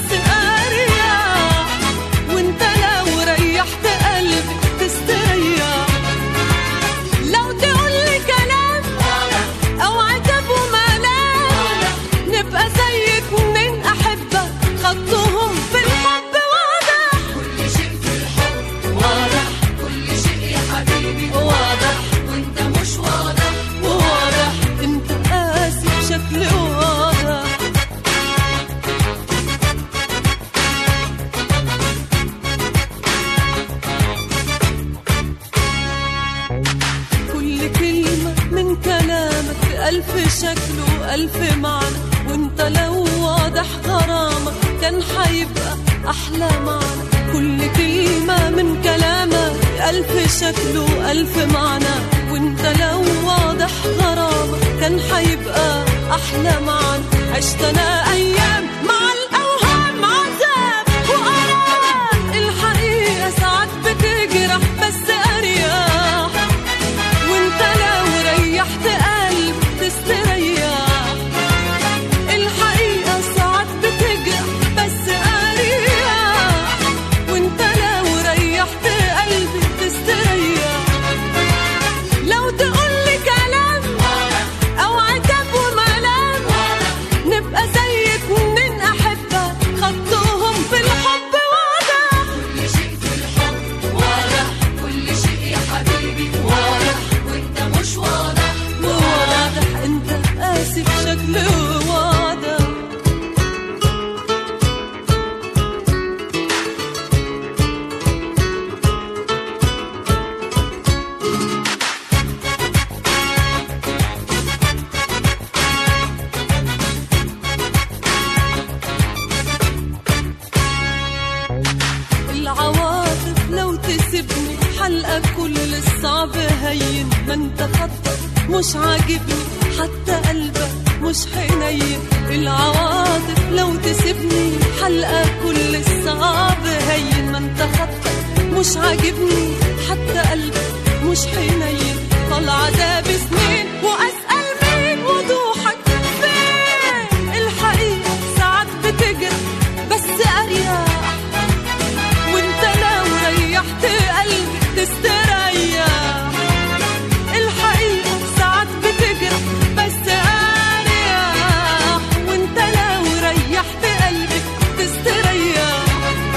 تستريح. لو تقولي كلام أو عتب وملام نبقى زي اتنين أحبة خطهم في الحب واضح. كل شيء في الحب واضح، كل شيء يا حبيبي واضح، وانت مش واضح وواضح انت قاسي بشكل واضح. كلامك ألف شكل وألف معنى، وانت لو واضح غرامك كان حيبقى أحلى معنا. كل كلمة من كلامك ألف شكل وألف معنى، وانت لو واضح غرامة كان حيبقى أحلى معنا. عشتنا أيام مع الأوهام عذاب وقرار، الحقيقة ساعات بتجرح بس أريح، وانت لو ريحت قلب تستريح. الحقيقة ساعات بتجرح بس أريح، وانت لو ريحت قلبي تستريح. لو تقولي كلام أو عتاب وملام نبقى زي اتنين أحبة خدتهم في الحب واضح. كل شيء في الحب واضح، كل شيء يا حبيبي واضح، وانت مش واضح. واضح انت قاسي بشكل واضح. العواطف لو تسيبني حلقة كل الصعب هين، ما انت خطك مش عاجبني حتى قلبك مش حنين. العواطف لو تسيبني حلقة كل الصعب هين، ما انت خطك مش عاجبني حتى قلبك مش حنين. طالعة ده بسنين وأسأل مين وضوحك فين. الحقيقة ساعات بتجرح بس أريح، وانت لو ريحت قلبي تستريح. الحقيقة ساعات بتجرح بس أريح، وانت لو ريحت قلبي تستريح.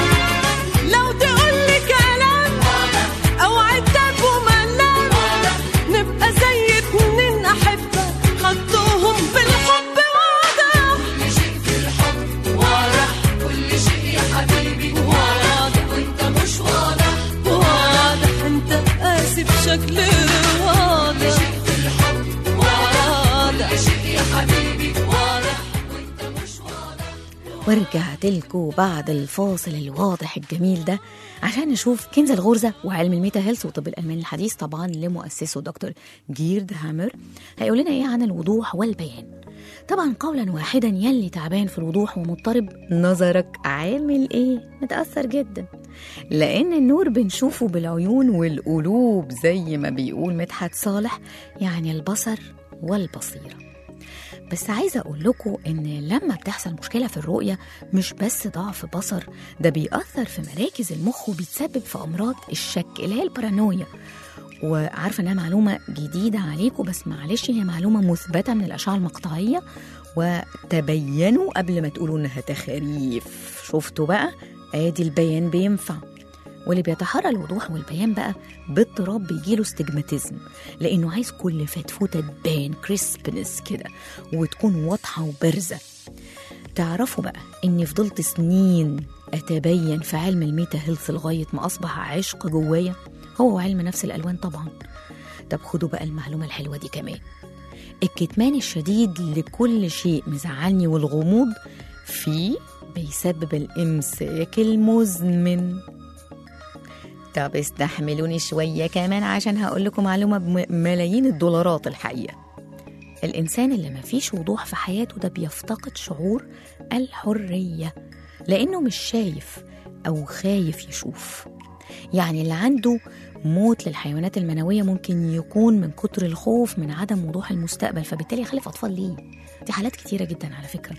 لو تقولي كلام أو عتاب وملام نبقى زي اتنين أحبة خدتهم في الحب واضح. كل شيء في الحب واضح، كل شيء يا حبيبي واضح، وانت مش واضح. واضح انت قاسي بشكل واضح. كل شيء في الحب واضح، كل شيء يا حبيبي واضح، وانت مش واضح. ورجعت لكم بعد الفاصل الواضح الجميل ده عشان نشوف كنز الغرزة وعلم الميتا هيلث وطب الألمان الحديث طبعا لمؤسسه دكتور جيرد هامر. هيقول لنا ايه عن الوضوح والبيان. طبعا قولا واحدا يلي تعبان في الوضوح ومضطرب، نظرك عامل ايه؟ متأثر جدا، لأن النور بنشوفه بالعيون والقلوب زي ما بيقول مدحت صالح، يعني البصر والبصيرة. بس عايزة أقول لكم إن لما بتحصل مشكلة في الرؤية مش بس ضعف بصر، ده بيأثر في مراكز المخ وبيتسبب في أمراض الشك اللي هي البارانويا. وعارفة إنها معلومة جديدة عليكم، بس معلش هي معلومة مثبتة من الأشعة المقطعية، وتبينوا قبل ما تقولوا إنها تخاريف. شفتوا بقى؟ آدي البيان بينفع. واللي بيتحرى الوضوح والبيان بقى باضطراب بيجيله استجماتيزم، لأنه عايز كل فتفوتة تبان كريسبنس كده وتكون واضحة وبارزة. تعرفوا بقى إني فضلت سنين أتبين في علم الميتا هيلث لغاية ما أصبح عشق جوايا، هو علم نفس الألوان طبعا. طب خدوا بقى المعلومة الحلوة دي كمان، الكتمان الشديد لكل شيء مزعلني والغموض فيه بيسبب الإمساك المزمن. طب استحملوني شوية كمان عشان هقول لكم معلومة بملايين الدولارات الحقيقة. الإنسان اللي ما فيش وضوح في حياته ده بيفتقد شعور الحرية، لأنه مش شايف أو خايف يشوف. يعني اللي عنده موت للحيوانات المنوية ممكن يكون من كتر الخوف من عدم وضوح المستقبل، فبالتالي يخلف أطفال ليه. دي حالات كتيرة جدا على فكرة.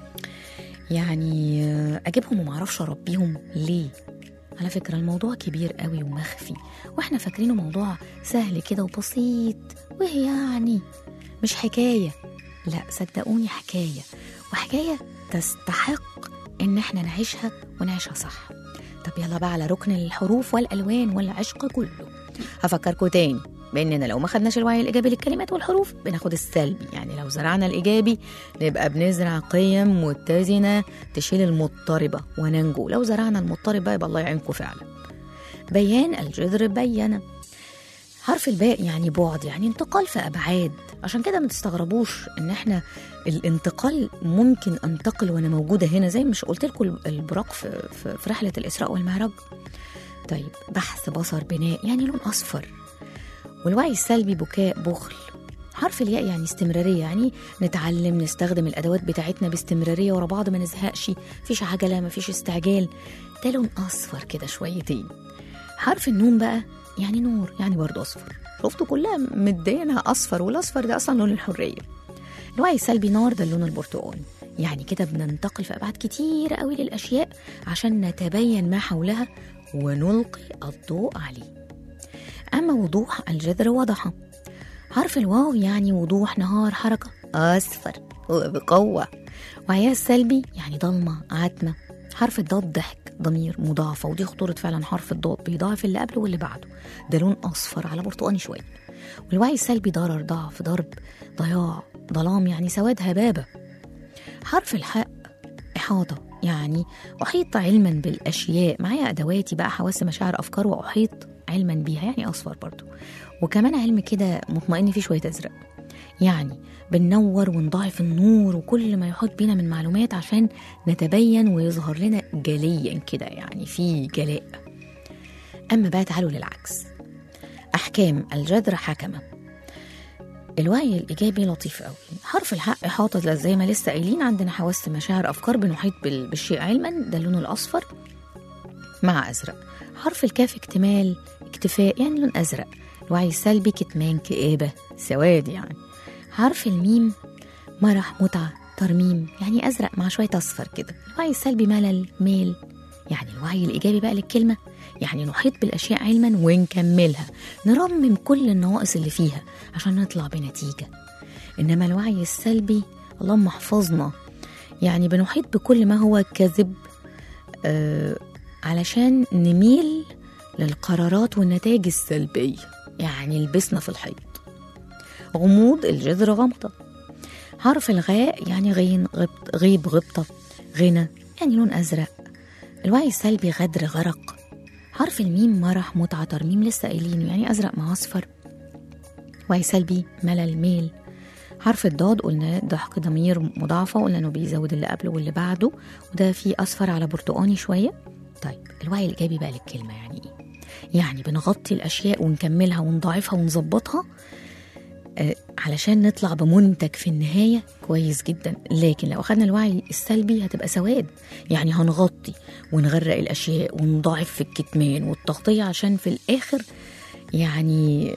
يعني أجيبهم ومعرفش أربيهم ليه؟ على فكرة الموضوع كبير قوي ومخفي، واحنا فاكرينه موضوع سهل كده وبسيط، وهي يعني مش حكاية. لا صدقوني حكاية، وحكاية تستحق ان احنا نعيشها ونعيشها صح. طب يلا بقى على ركن الحروف والألوان والعشق كله. هفكركم تاني بأننا لو ما خدناش الوعي الإيجابي للكلمات والحروف بناخد السلبي. يعني لو زرعنا الإيجابي نبقى بنزرع قيم متزنة تشيل المضطربة وننجو، لو زرعنا المضطربة يبقى الله يعينكم فعلا. بيان الجذر بينا. حرف الباء يعني بعد، يعني انتقال في أبعاد. عشان كده ما تستغربوش إن إحنا الانتقال ممكن أنتقل وأنا موجودة هنا، زي مش قلت لكم البراق في رحلة الإسراء والمعراج. طيب بحث، بصر، بناء يعني لون أصفر. والوعي السلبي بكاء، بخل. حرف الياء يعني استمرارية، يعني نتعلم نستخدم الأدوات بتاعتنا باستمرارية ورا بعض، ما نزهقش، مفيش عجلة، مفيش استعجال. ده لون أصفر كده شويتين. حرف النون بقى يعني نور، يعني برضه أصفر. شفتوا كلها مدينها أصفر، والأصفر ده أصلا لون الحرية. الوعي السلبي نار، ده اللون البرتقالي. يعني كده بننتقل في أبعاد كتير قوي للأشياء عشان نتبين ما حولها ونلقي الضوء عليه. أما وضوح، الجذر وضح. حرف الواو يعني وضوح، نهار، حركة، أصفر وبقوة. وعياء السلبي يعني ضلمة، عتمة. حرف الضاد ضحك، ضمير، مضاعفة، ودي خطورة فعلا. حرف الضاد بيضاعف اللي قبله واللي بعده، ده لون أصفر على برتقاني شوية. والوعي السلبي ضرر، ضعف، ضرب، ضياع، ظلام، يعني سواد، هبابة. حرف الحاء إحاطة، يعني أحيط علما بالأشياء، معايا أدواتي بقى، حواس، مشاعر، أفكار، وأحيط علما بيها، يعني أصفر برضو. وكمان علم كده مطمئن فيه شوية أزرق، يعني بننور ونضاعف النور وكل ما يحيط بينا من معلومات عشان نتبين ويظهر لنا جليا كده، يعني في جلاء. أما بقى تعالوا للعكس، أحكام، الجذر حكمة. الوعي الإيجابي لطيف قوي. حرف الحق إحاطة، زي ما لسه قايلين، عندنا حواس، مشاعر، أفكار، بنحيط بالشيء علما، ده اللون الأصفر مع أزرق. حرف الكاف اكتمال، اكتفاء، يعني لون أزرق. الوعي السلبي كتمان، كآبة، سواد يعني. حرف الميم مرح، متعة، ترميم، يعني أزرق مع شوية أصفر كده. الوعي السلبي ملل، ميل. يعني الوعي الإيجابي بقى للكلمة يعني نحيط بالأشياء علما ونكملها، نرمم كل النواقص اللي فيها عشان نطلع بنتيجة. إنما الوعي السلبي اللهم احفظنا، يعني بنحيط بكل ما هو كذب علشان نميل للقرارات والنتائج السلبية، يعني لبسنا في الحيط. غموض، الجذر غمضة. حرف الغاء يعني غين، غيب، غبطة، غنى، يعني لون أزرق. الوعي السلبي غدر، غرق. حرف الميم مرح، متعة، ترميم، لسه قايلينه، يعني أزرق مع أصفر. وعي سلبي ملل، ميل. حرف الضاد قلنا ضحك، ضمير، مضاعفة، قلنا إنه بيزود اللي قبله واللي بعده، وده فيه أصفر على برتقاني شوية. طيب الوعي الإيجابي بقى للكلمة يعني إيه؟ يعني بنغطي الأشياء ونكملها ونضاعفها ونظبطها علشان نطلع بمنتج في النهاية كويس جدا. لكن لو أخذنا الوعي السلبي هتبقى سواد، يعني هنغطي ونغرق الأشياء ونضاعف في الكتمان والتغطية عشان في الآخر يعني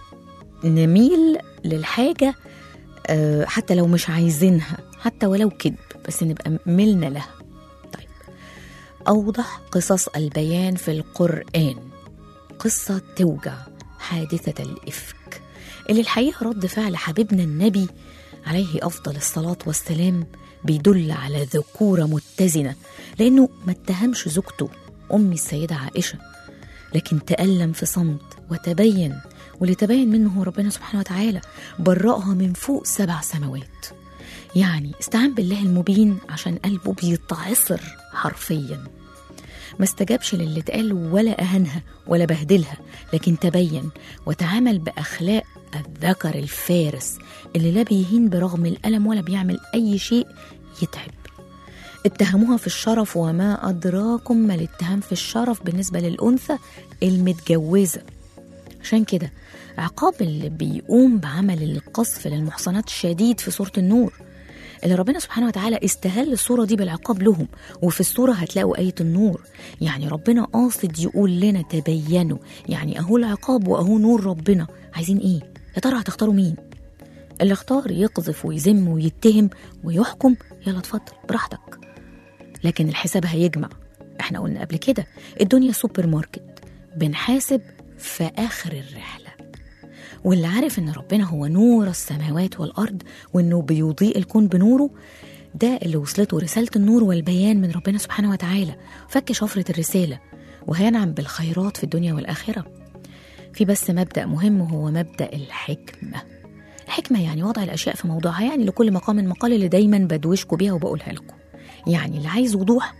نميل للحاجة حتى لو مش عايزينها، حتى ولو كذب، بس نبقى ملنا لها. طيب أوضح، قصص البيان في القرآن، قصة توجع، حادثة الإفك، اللي الحقيقة رد فعل حبيبنا النبي عليه أفضل الصلاة والسلام بيدل على ذكورة متزنة، لأنه ما اتهمش زوجته أم السيدة عائشة، لكن تألم في صمت وتبين، واللي تبين منه ربنا سبحانه وتعالى برأها من فوق 7 سماوات. يعني استعان بالله المبين عشان قلبه بيتعصر حرفيا، ما استجابش للي اتقال ولا أهنها ولا بهدلها، لكن تبين وتعامل بأخلاق الذكر الفارس اللي لا بيهين برغم الألم ولا بيعمل أي شيء يتعب. اتهموها في الشرف، وما أدراكم ما الاتهام في الشرف بالنسبة للأنثى المتجوزة. عشان كده عقاب اللي بيقوم بعمل القذف للمحصنات الشديد في سورة النور، اللي ربنا سبحانه وتعالى استهل الصورة دي بالعقاب لهم، وفي الصورة هتلاقوا آية النور. يعني ربنا قاصد يقول لنا تبينوا، يعني أهو العقاب وأهو نور ربنا. عايزين إيه؟ يا ترى هتختاروا مين؟ اللي اختار يقذف ويذم ويتهم ويحكم، يلا اتفضل براحتك، لكن الحساب هيجمع. احنا قلنا قبل كده الدنيا سوبر ماركت، بنحاسب في آخر الرحلة. واللي عارف ان ربنا هو نور السماوات والأرض، وانه بيضيء الكون بنوره، ده اللي وصلته رسالة النور والبيان من ربنا سبحانه وتعالى، فك شفرة الرسالة وهينعم بالخيرات في الدنيا والآخرة. في بس مبدأ مهم، وهو مبدأ الحكمة. الحكمة يعني وضع الأشياء في موضوعها، يعني لكل مقام مقال اللي دايما بدوشكوا بيها وبقولها لكم. يعني اللي عايز وضوح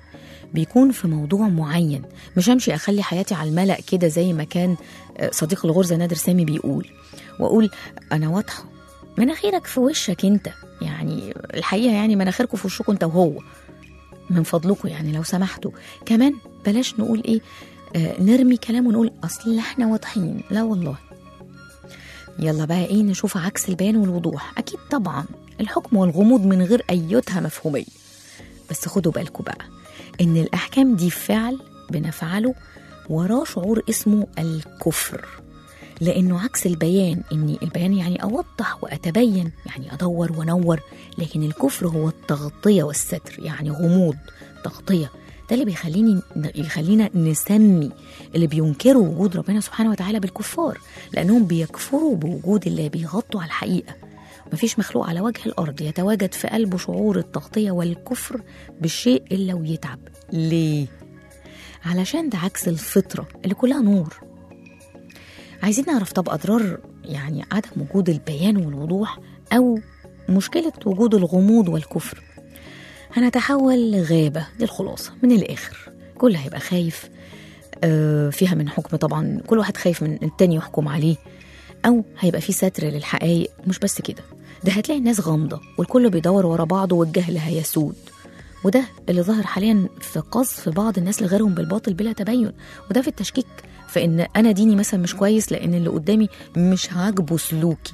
بيكون في موضوع معين، مش همشي أخلي حياتي على الملأ كده زي ما كان صديق الغرزة نادر سامي بيقول، وأقول أنا واضحة مناخيرك في وشك أنت، يعني الحقيقة يعني مناخيركم في وشكم أنت وهو، من فضلكم يعني لو سمحتوا. كمان بلاش نقول إيه نرمي كلام ونقول أصل احنا واضحين، لا والله. يلا بقى إيه نشوف عكس البيان والوضوح. أكيد طبعا الحكم والغموض من غير أيتها مفهومية، بس خدوا بالكم بقى إن الأحكام دي فعل بنفعله وراه شعور اسمه الكفر، لأنه عكس البيان. إن البيان يعني أوضح وأتبين، يعني أدور ونور، لكن الكفر هو التغطية والستر، يعني غموض تغطية. ده اللي يخلينا نسمي اللي بينكروا وجود ربنا سبحانه وتعالى بالكفار، لأنهم بيكفروا بوجود الله، بيغطوا على الحقيقة. مفيش مخلوق على وجه الأرض يتواجد في قلبه شعور التغطية والكفر بالشيء إلا ويتعب. ليه؟ علشان ده عكس الفطرة اللي كلها نور. عايزين نعرف طب أضرار يعني عدم وجود البيان والوضوح أو مشكلة وجود الغموض والكفر. هنتحول لغابة، دي الخلاصة من الآخر. كل هيبقى خايف فيها من حكم، طبعا كل واحد خايف من التاني يحكم عليه، أو هيبقى في ستر للحقائق. مش بس كده، ده هتلاقي الناس غامضة والكل بيدور ورا بعضه والجهل هيسود، وده اللي ظاهر حاليا في قذف بعض الناس لغيرهم بالباطل بلا تبين، وده في التشكيك في إن أنا ديني مثلا مش كويس لأن اللي قدامي مش عاجبه سلوكي.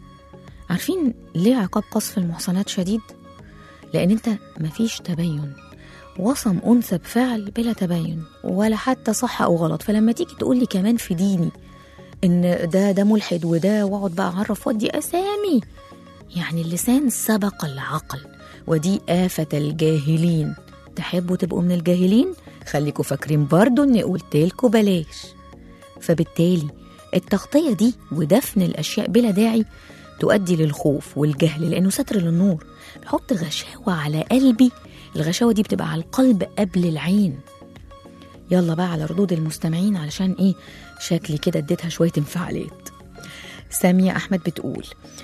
عارفين ليه عقاب قذف المحصنات شديد؟ لأن أنت مفيش تبين، وصم أنثى بفعل بلا تبين ولا حتى صح أو غلط. فلما تيجي تقولي كمان في ديني إن ده ملحد وده، واقعد بقى أعرف ودي أسامي، يعني اللسان سبق العقل، ودي آفة الجاهلين. تحبوا تبقوا من الجاهلين؟ خليكوا فاكرين برضو إني قلتلكوا بلاش. فبالتالي التغطية دي ودفن الأشياء بلا داعي تؤدي للخوف والجهل، لأنه ستر للنور. بحط غشاوة على قلبي، الغشاوة دي بتبقى على القلب قبل العين. يلا بقى على ردود المستمعين، علشان إيه شكلي كده اديتها شوية انفعالات. سامية أحمد بتقول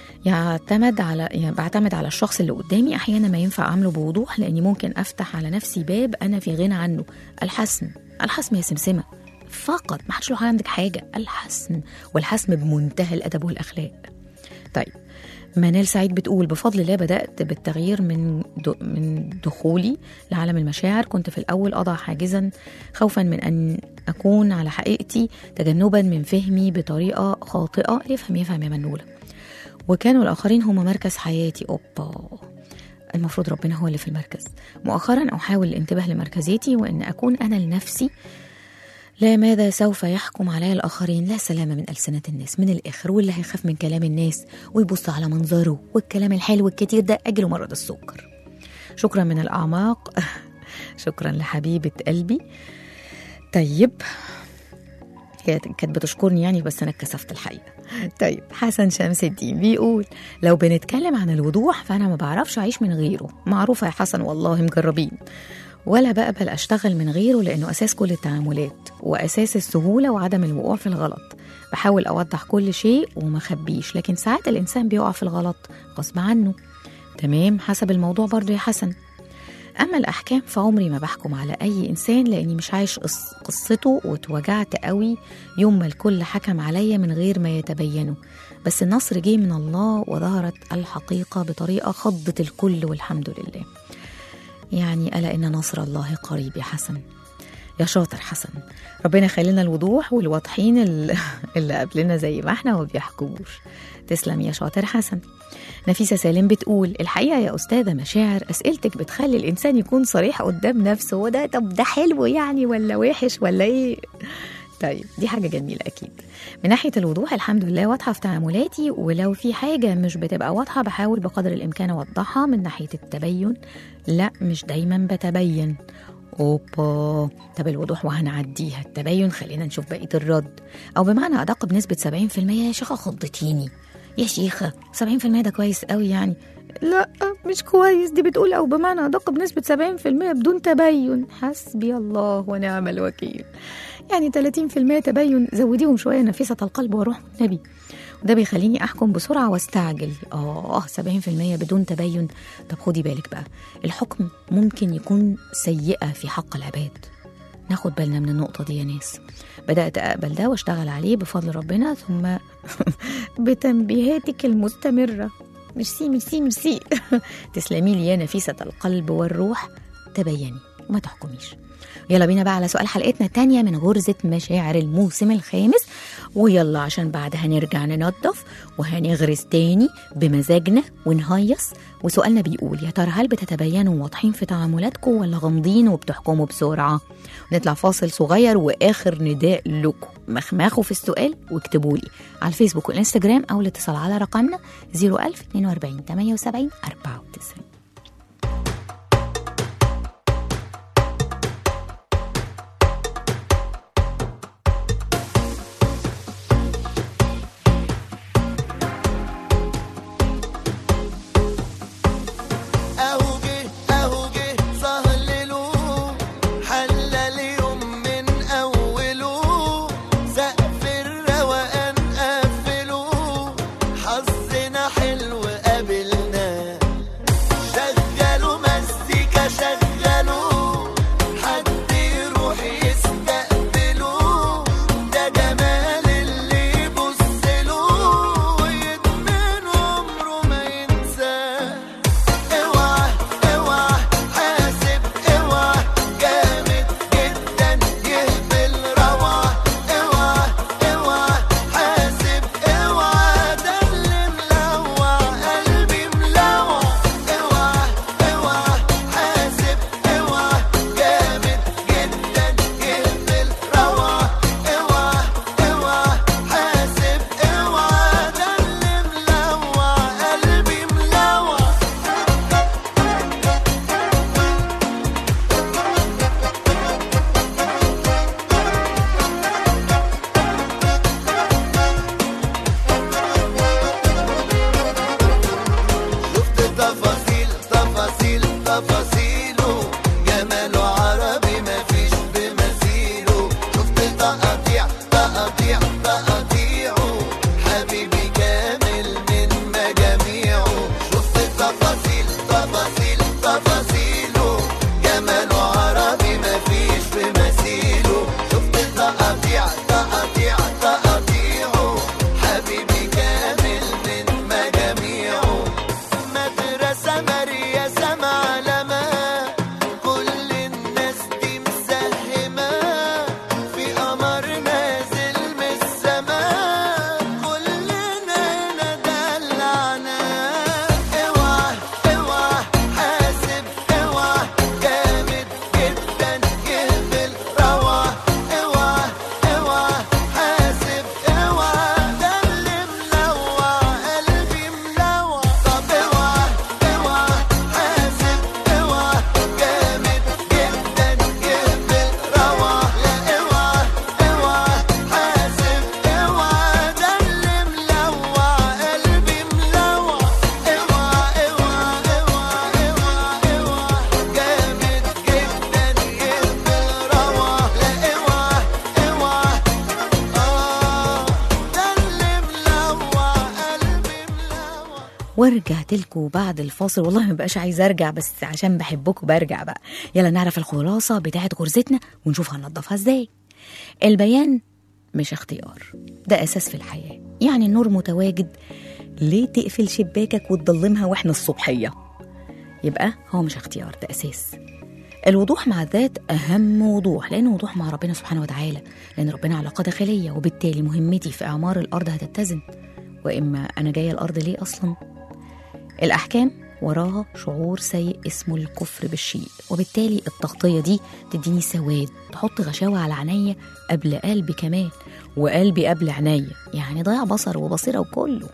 بعتمد على الشخص اللي قدامي، أحيانا ما ينفع أعمله بوضوح لأني ممكن أفتح على نفسي باب أنا في غنى عنه. الحسم يا سمسمة فقط، ما حدش له عندك حاجة. الحسم، والحسم بمنتهى الأدب والأخلاق. طيب منال سعيد بتقول بفضل الله بدأت بالتغيير من دخولي لعالم المشاعر. كنت في الأول أضع حاجزا خوفا من أن أكون على حقيقتي، تجنبا من فهمي بطريقة خاطئة. يفهم يا منولة. وكانوا الآخرين هم مركز حياتي. أوبا، المفروض ربنا هو اللي في المركز. مؤخرا أحاول الانتباه لمركزيتي وأن أكون أنا لنفسي، لا ماذا سوف يحكم علي الآخرين. لا سلامة من ألسنة الناس من الآخر. واللي هيخاف من كلام الناس ويبص على منظره والكلام الحلو الكتير ده أجله مرض السكر. شكرا من الأعماق. شكرا لحبيبة قلبي. طيب كانت بتشكرني يعني، بس أنا اتكسفت الحقيقة. طيب حسن شمس الدين بيقول لو بنتكلم عن الوضوح فأنا ما بعرفش أعيش من غيره. معروفة يا حسن، والله مجربين. ولا بقبل أشتغل من غيره لأنه أساس كل التعاملات وأساس السهولة وعدم الوقوع في الغلط. بحاول أوضح كل شيء وما خبيش، لكن ساعات الإنسان بيقع في الغلط غصب عنه. تمام، حسب الموضوع برضو يا حسن. أما الأحكام فعمري ما بحكم على أي إنسان لأني مش عايش قصته، واتوجعت قوي يوم ما الكل حكم عليا من غير ما يتبينوا. بس النصر جه من الله وظهرت الحقيقة بطريقة خضت الكل والحمد لله. يعني ألا إن نصر الله قريب يا حسن. يا شاطر حسن، ربنا يخلينا الوضوح والواضحين اللي قبلنا زي ما احنا وبيحكموش. تسلم يا شاطر حسن. نفيسة سالم بتقول الحقيقة يا أستاذة مشاعر أسئلتك بتخلي الإنسان يكون صريح قدام نفسه، وده طب ده حلو يعني ولا وحش ولا إيه؟ طيب دي حاجة جميلة أكيد. من ناحية الوضوح الحمد لله واضحة في تعاملاتي، ولو في حاجة مش بتبقى واضحة بحاول بقدر الإمكان أوضحها. من ناحية التبين لا، مش دايما بتبين. أوبا، طب الوضوح وهنعديها، التبين خلينا نشوف بقية الرد، أو بمعنى أدق بنسبة 70%. يا شيخة خضتيني يا شيخة، 70% ده كويس قوي يعني. لا مش كويس، دي بتقول أو بمعنى أدق بنسبة 70% بدون تبين. حسبي الله ونعم الوكيل. يعني 30% تبين، زوديهم شوية نفيسة القلب وروح النبي. وده بيخليني أحكم بسرعة واستعجل 70% بدون تبين. طب خدي بالك بقى، الحكم ممكن يكون سيئة في حق العباد. ناخد بالنا من النقطة دي يا ناس. بدأت أقبل ده واشتغل عليه بفضل ربنا، ثم بتنبيهاتك المستمرة. ميرسي ميرسي ميرسي. تسلمي لي يا نفيسة القلب والروح. تبيني وما تحكميش. يلا بينا بقى على سؤال حلقتنا التانية من غرزة مشاعر الموسم الخامس. ويلا عشان بعد هنرجع ننظف وهنغرز تاني بمزاجنا ونهيص. وسؤالنا بيقول: يا ترى هل بتتبينوا واضحين في تعاملاتكم ولا غامضين وبتحكموا بسرعة؟ نطلع فاصل صغير وآخر نداء لكم. مخماخوا في السؤال واكتبوا لي على الفيسبوك والإنستجرام أو الاتصال على رقمنا 01042 78 94. حلو قابلنا ورجعت لكم بعد الفاصل. والله ما بقاش عايزه ارجع، بس عشان بحبكم برجع بقى. يلا نعرف الخلاصه بتاعه غرزتنا ونشوف هننضفها ازاي. البيان مش اختيار، ده اساس في الحياه. يعني النور متواجد، ليه تقفل شباكك وتضلمها واحنا الصبحيه؟ يبقى هو مش اختيار، ده اساس. الوضوح مع الذات اهم وضوح، لانه وضوح مع ربنا سبحانه وتعالى، لان ربنا علاقه داخليه، وبالتالي مهمتي في اعمار الارض هتتزن. واما انا جايه الارض ليه اصلا؟ الأحكام وراها شعور سيء اسمه الكفر بالشيء، وبالتالي التغطية دي تديني سواد، تحط غشاوة على عينيا قبل قلبي كمان، وقلبي قبل عينيا، يعني ضيع بصر وبصيرة وكله.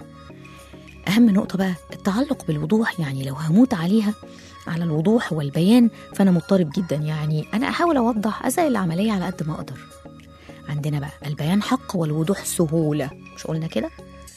أهم نقطة بقى التعلق بالوضوح، يعني لو هموت عليها على الوضوح والبيان فأنا مضطرب جدا، يعني أنا أحاول أوضح أسهل العملية على قد ما أقدر. عندنا بقى البيان حق والوضوح سهولة، مش قلنا كده؟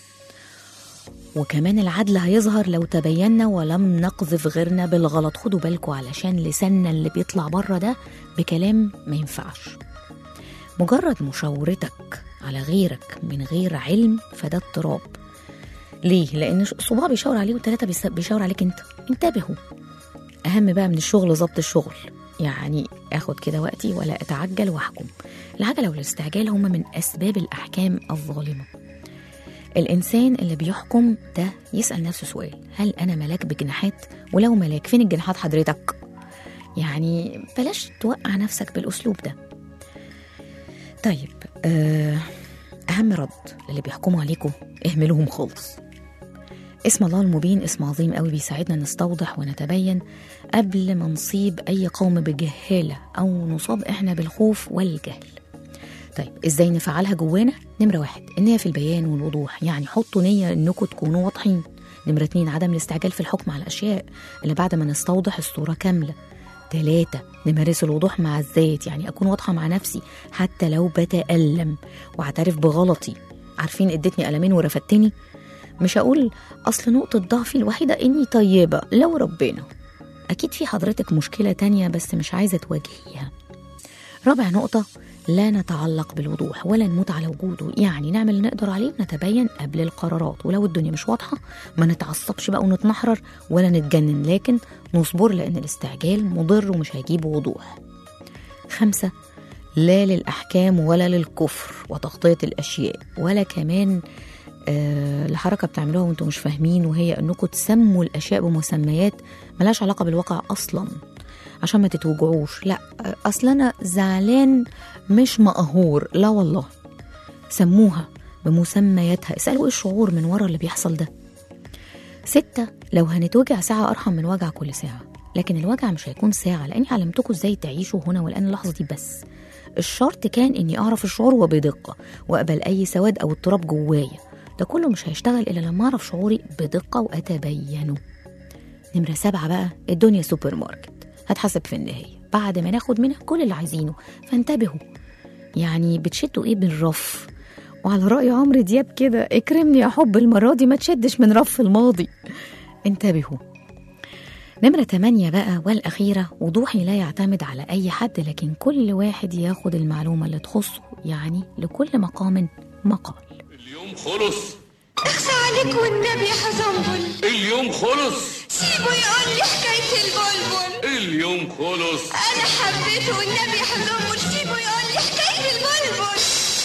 وكمان العدل هيظهر لو تبينا ولم نقذف غيرنا بالغلط. خدوا بالكم علشان لساننا اللي بيطلع بره ده بكلام ما ينفعش. مجرد مشاورتك على غيرك من غير علم فده اضطراب. ليه؟ لأن صباع بيشاور عليه و3 بيشاور عليك انت. انتبهوا. أهم بقى من الشغل ضبط الشغل، يعني اخد كده وقتي ولا اتعجل واحكم. العجلة والاستعجال هما من أسباب الأحكام الظالمة. الإنسان اللي بيحكم ده يسأل نفسه سؤال: هل أنا ملاك بجناحات؟ ولو ملاك فين الجناحات حضرتك؟ يعني بلاش توقع نفسك بالأسلوب ده. طيب أهم رد اللي بيحكموا عليكم: اهملوهم خالص. اسم الله المبين اسم عظيم قوي بيساعدنا نستوضح ونتبين قبل ما نصيب أي قوم بجهالة أو نصاب إحنا بالخوف والجهل. طيب إزاي نفعلها جوانا؟ نمرة 1 النية في البيان والوضوح، يعني حطوا نية إنكم تكونوا واضحين. نمرة 2 عدم الاستعجال في الحكم على الأشياء اللي بعد ما نستوضح الصورة كاملة. 3 نمارس الوضوح مع الذات، يعني أكون واضحة مع نفسي حتى لو بتألم واعترف بغلطي. عارفين ادتني ألمين ورفدتني؟ مش هقول أصل نقطة ضعفي الوحيدة إني طيبة، لو ربنا أكيد في حضرتك مشكلة تانية بس مش عايزة تواجهيها. 4 نقطة لا نتعلق بالوضوح ولا نموت على وجوده، يعني نعمل اللي نقدر عليه ونتبين قبل القرارات، ولو الدنيا مش واضحة ما نتعصبش بقى ونتنحرر ولا نتجنن، لكن نصبر لأن الاستعجال مضر ومش هيجيب وضوح. 5 لا للأحكام ولا للكفر وتغطية الأشياء، ولا كمان الحركة بتعملوها وانتم مش فاهمين، وهي انكم تسموا الأشياء بمسميات ملاش علاقة بالواقع أصلا عشان ما تتوجعوش. لا أصل أنا زعلان مش مقهور، لا والله، سموها بمسمياتها. اسألوا ايه الشعور من ورا اللي بيحصل ده. 6 لو هنتوجع ساعة أرحم من وجع كل ساعة، لكن الوجع مش هيكون ساعة، لأني علمتكم ازاي تعيشوا هنا والآن اللحظة دي بس. الشرط كان إني أعرف الشعور وبدقة وأقبل أي سواد أو اضطراب جوايا. ده كله مش هيشتغل إلا لما أعرف شعوري بدقة وأتبينه. نمرة 7 بقى الدنيا سوبر ماركت هتحسب في النهاية بعد ما ناخد منها كل اللي عايزينه، فانتبهوا. يعني بتشدوا ايه بالرف؟ وعلى رأي عمرو دياب كده: اكرمني يا حب المرة دي ما تشدش من رف الماضي. انتبهوا. نمرة 8 بقى والأخيرة: وضوحي لا يعتمد على أي حد، لكن كل واحد ياخد المعلومة اللي تخصه، يعني لكل مقام مقال. اليوم خلص. اخشى عليك والنبي يا حزنبل. اليوم خلص. سيبه يقول لي حكاية البلبل. اليوم خلص. أنا حبيته والنبي يا حزنبل، سيبه يقول لي حكاية البلبل.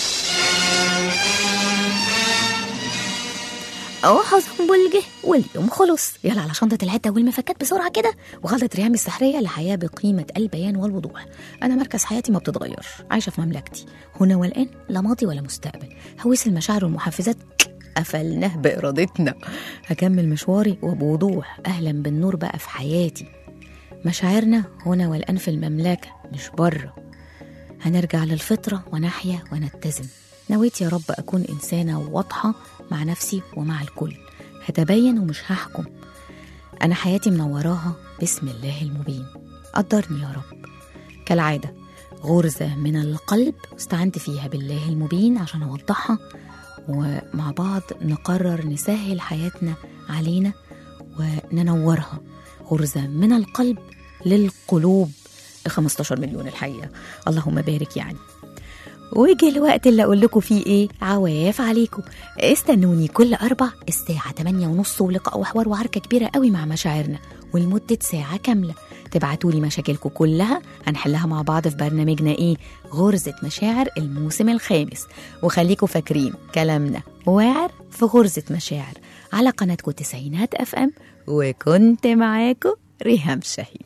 حزنبل جه واليوم خلص. يلا على شنطة العدة والمفكات بسرعة كده، وغلطة ريهام السحرية لحياة بقيمة البيان والوضوح. أنا مركز حياتي ما بتتغير، عايشة في مملكتي هنا والآن، لا ماضي ولا مستقبل. هويس المشاعر والمحفزات قفلناه بإرادتنا. هكمل مشواري وبوضوح. أهلا بالنور بقى في حياتي. مشاعرنا هنا والآن في المملكة مش بره. هنرجع للفطرة ونحيا ونتزن. نويت يا رب أكون إنسانة واضحة مع نفسي ومع الكل. هتبين ومش هحكم. أنا حياتي منوراها باسم الله المبين. قدرني يا رب. كالعادة غرزة من القلب استعنت فيها بالله المبين عشان أوضحها، ومع بعض نقرر نسهل حياتنا علينا وننورها. غرزة من القلب للقلوب 15 مليون الحقيقة، اللهم بارك. يعني ويجي الوقت اللي أقول لكم فيه إيه؟ عواف عليكم. استنوني كل 4 الساعة 8:30 ولقاء وحوار وعركة كبيرة قوي مع مشاعرنا ولمدة ساعة كاملة. تبعتولي مشاكلكم كلها هنحلها مع بعض في برنامجنا إيه؟ غرزة مشاعر الموسم الخامس. وخليكم فاكرين كلامنا واعر في غرزة مشاعر على قناتكم 90 FM، وكنت معاكم ريهام شاهين.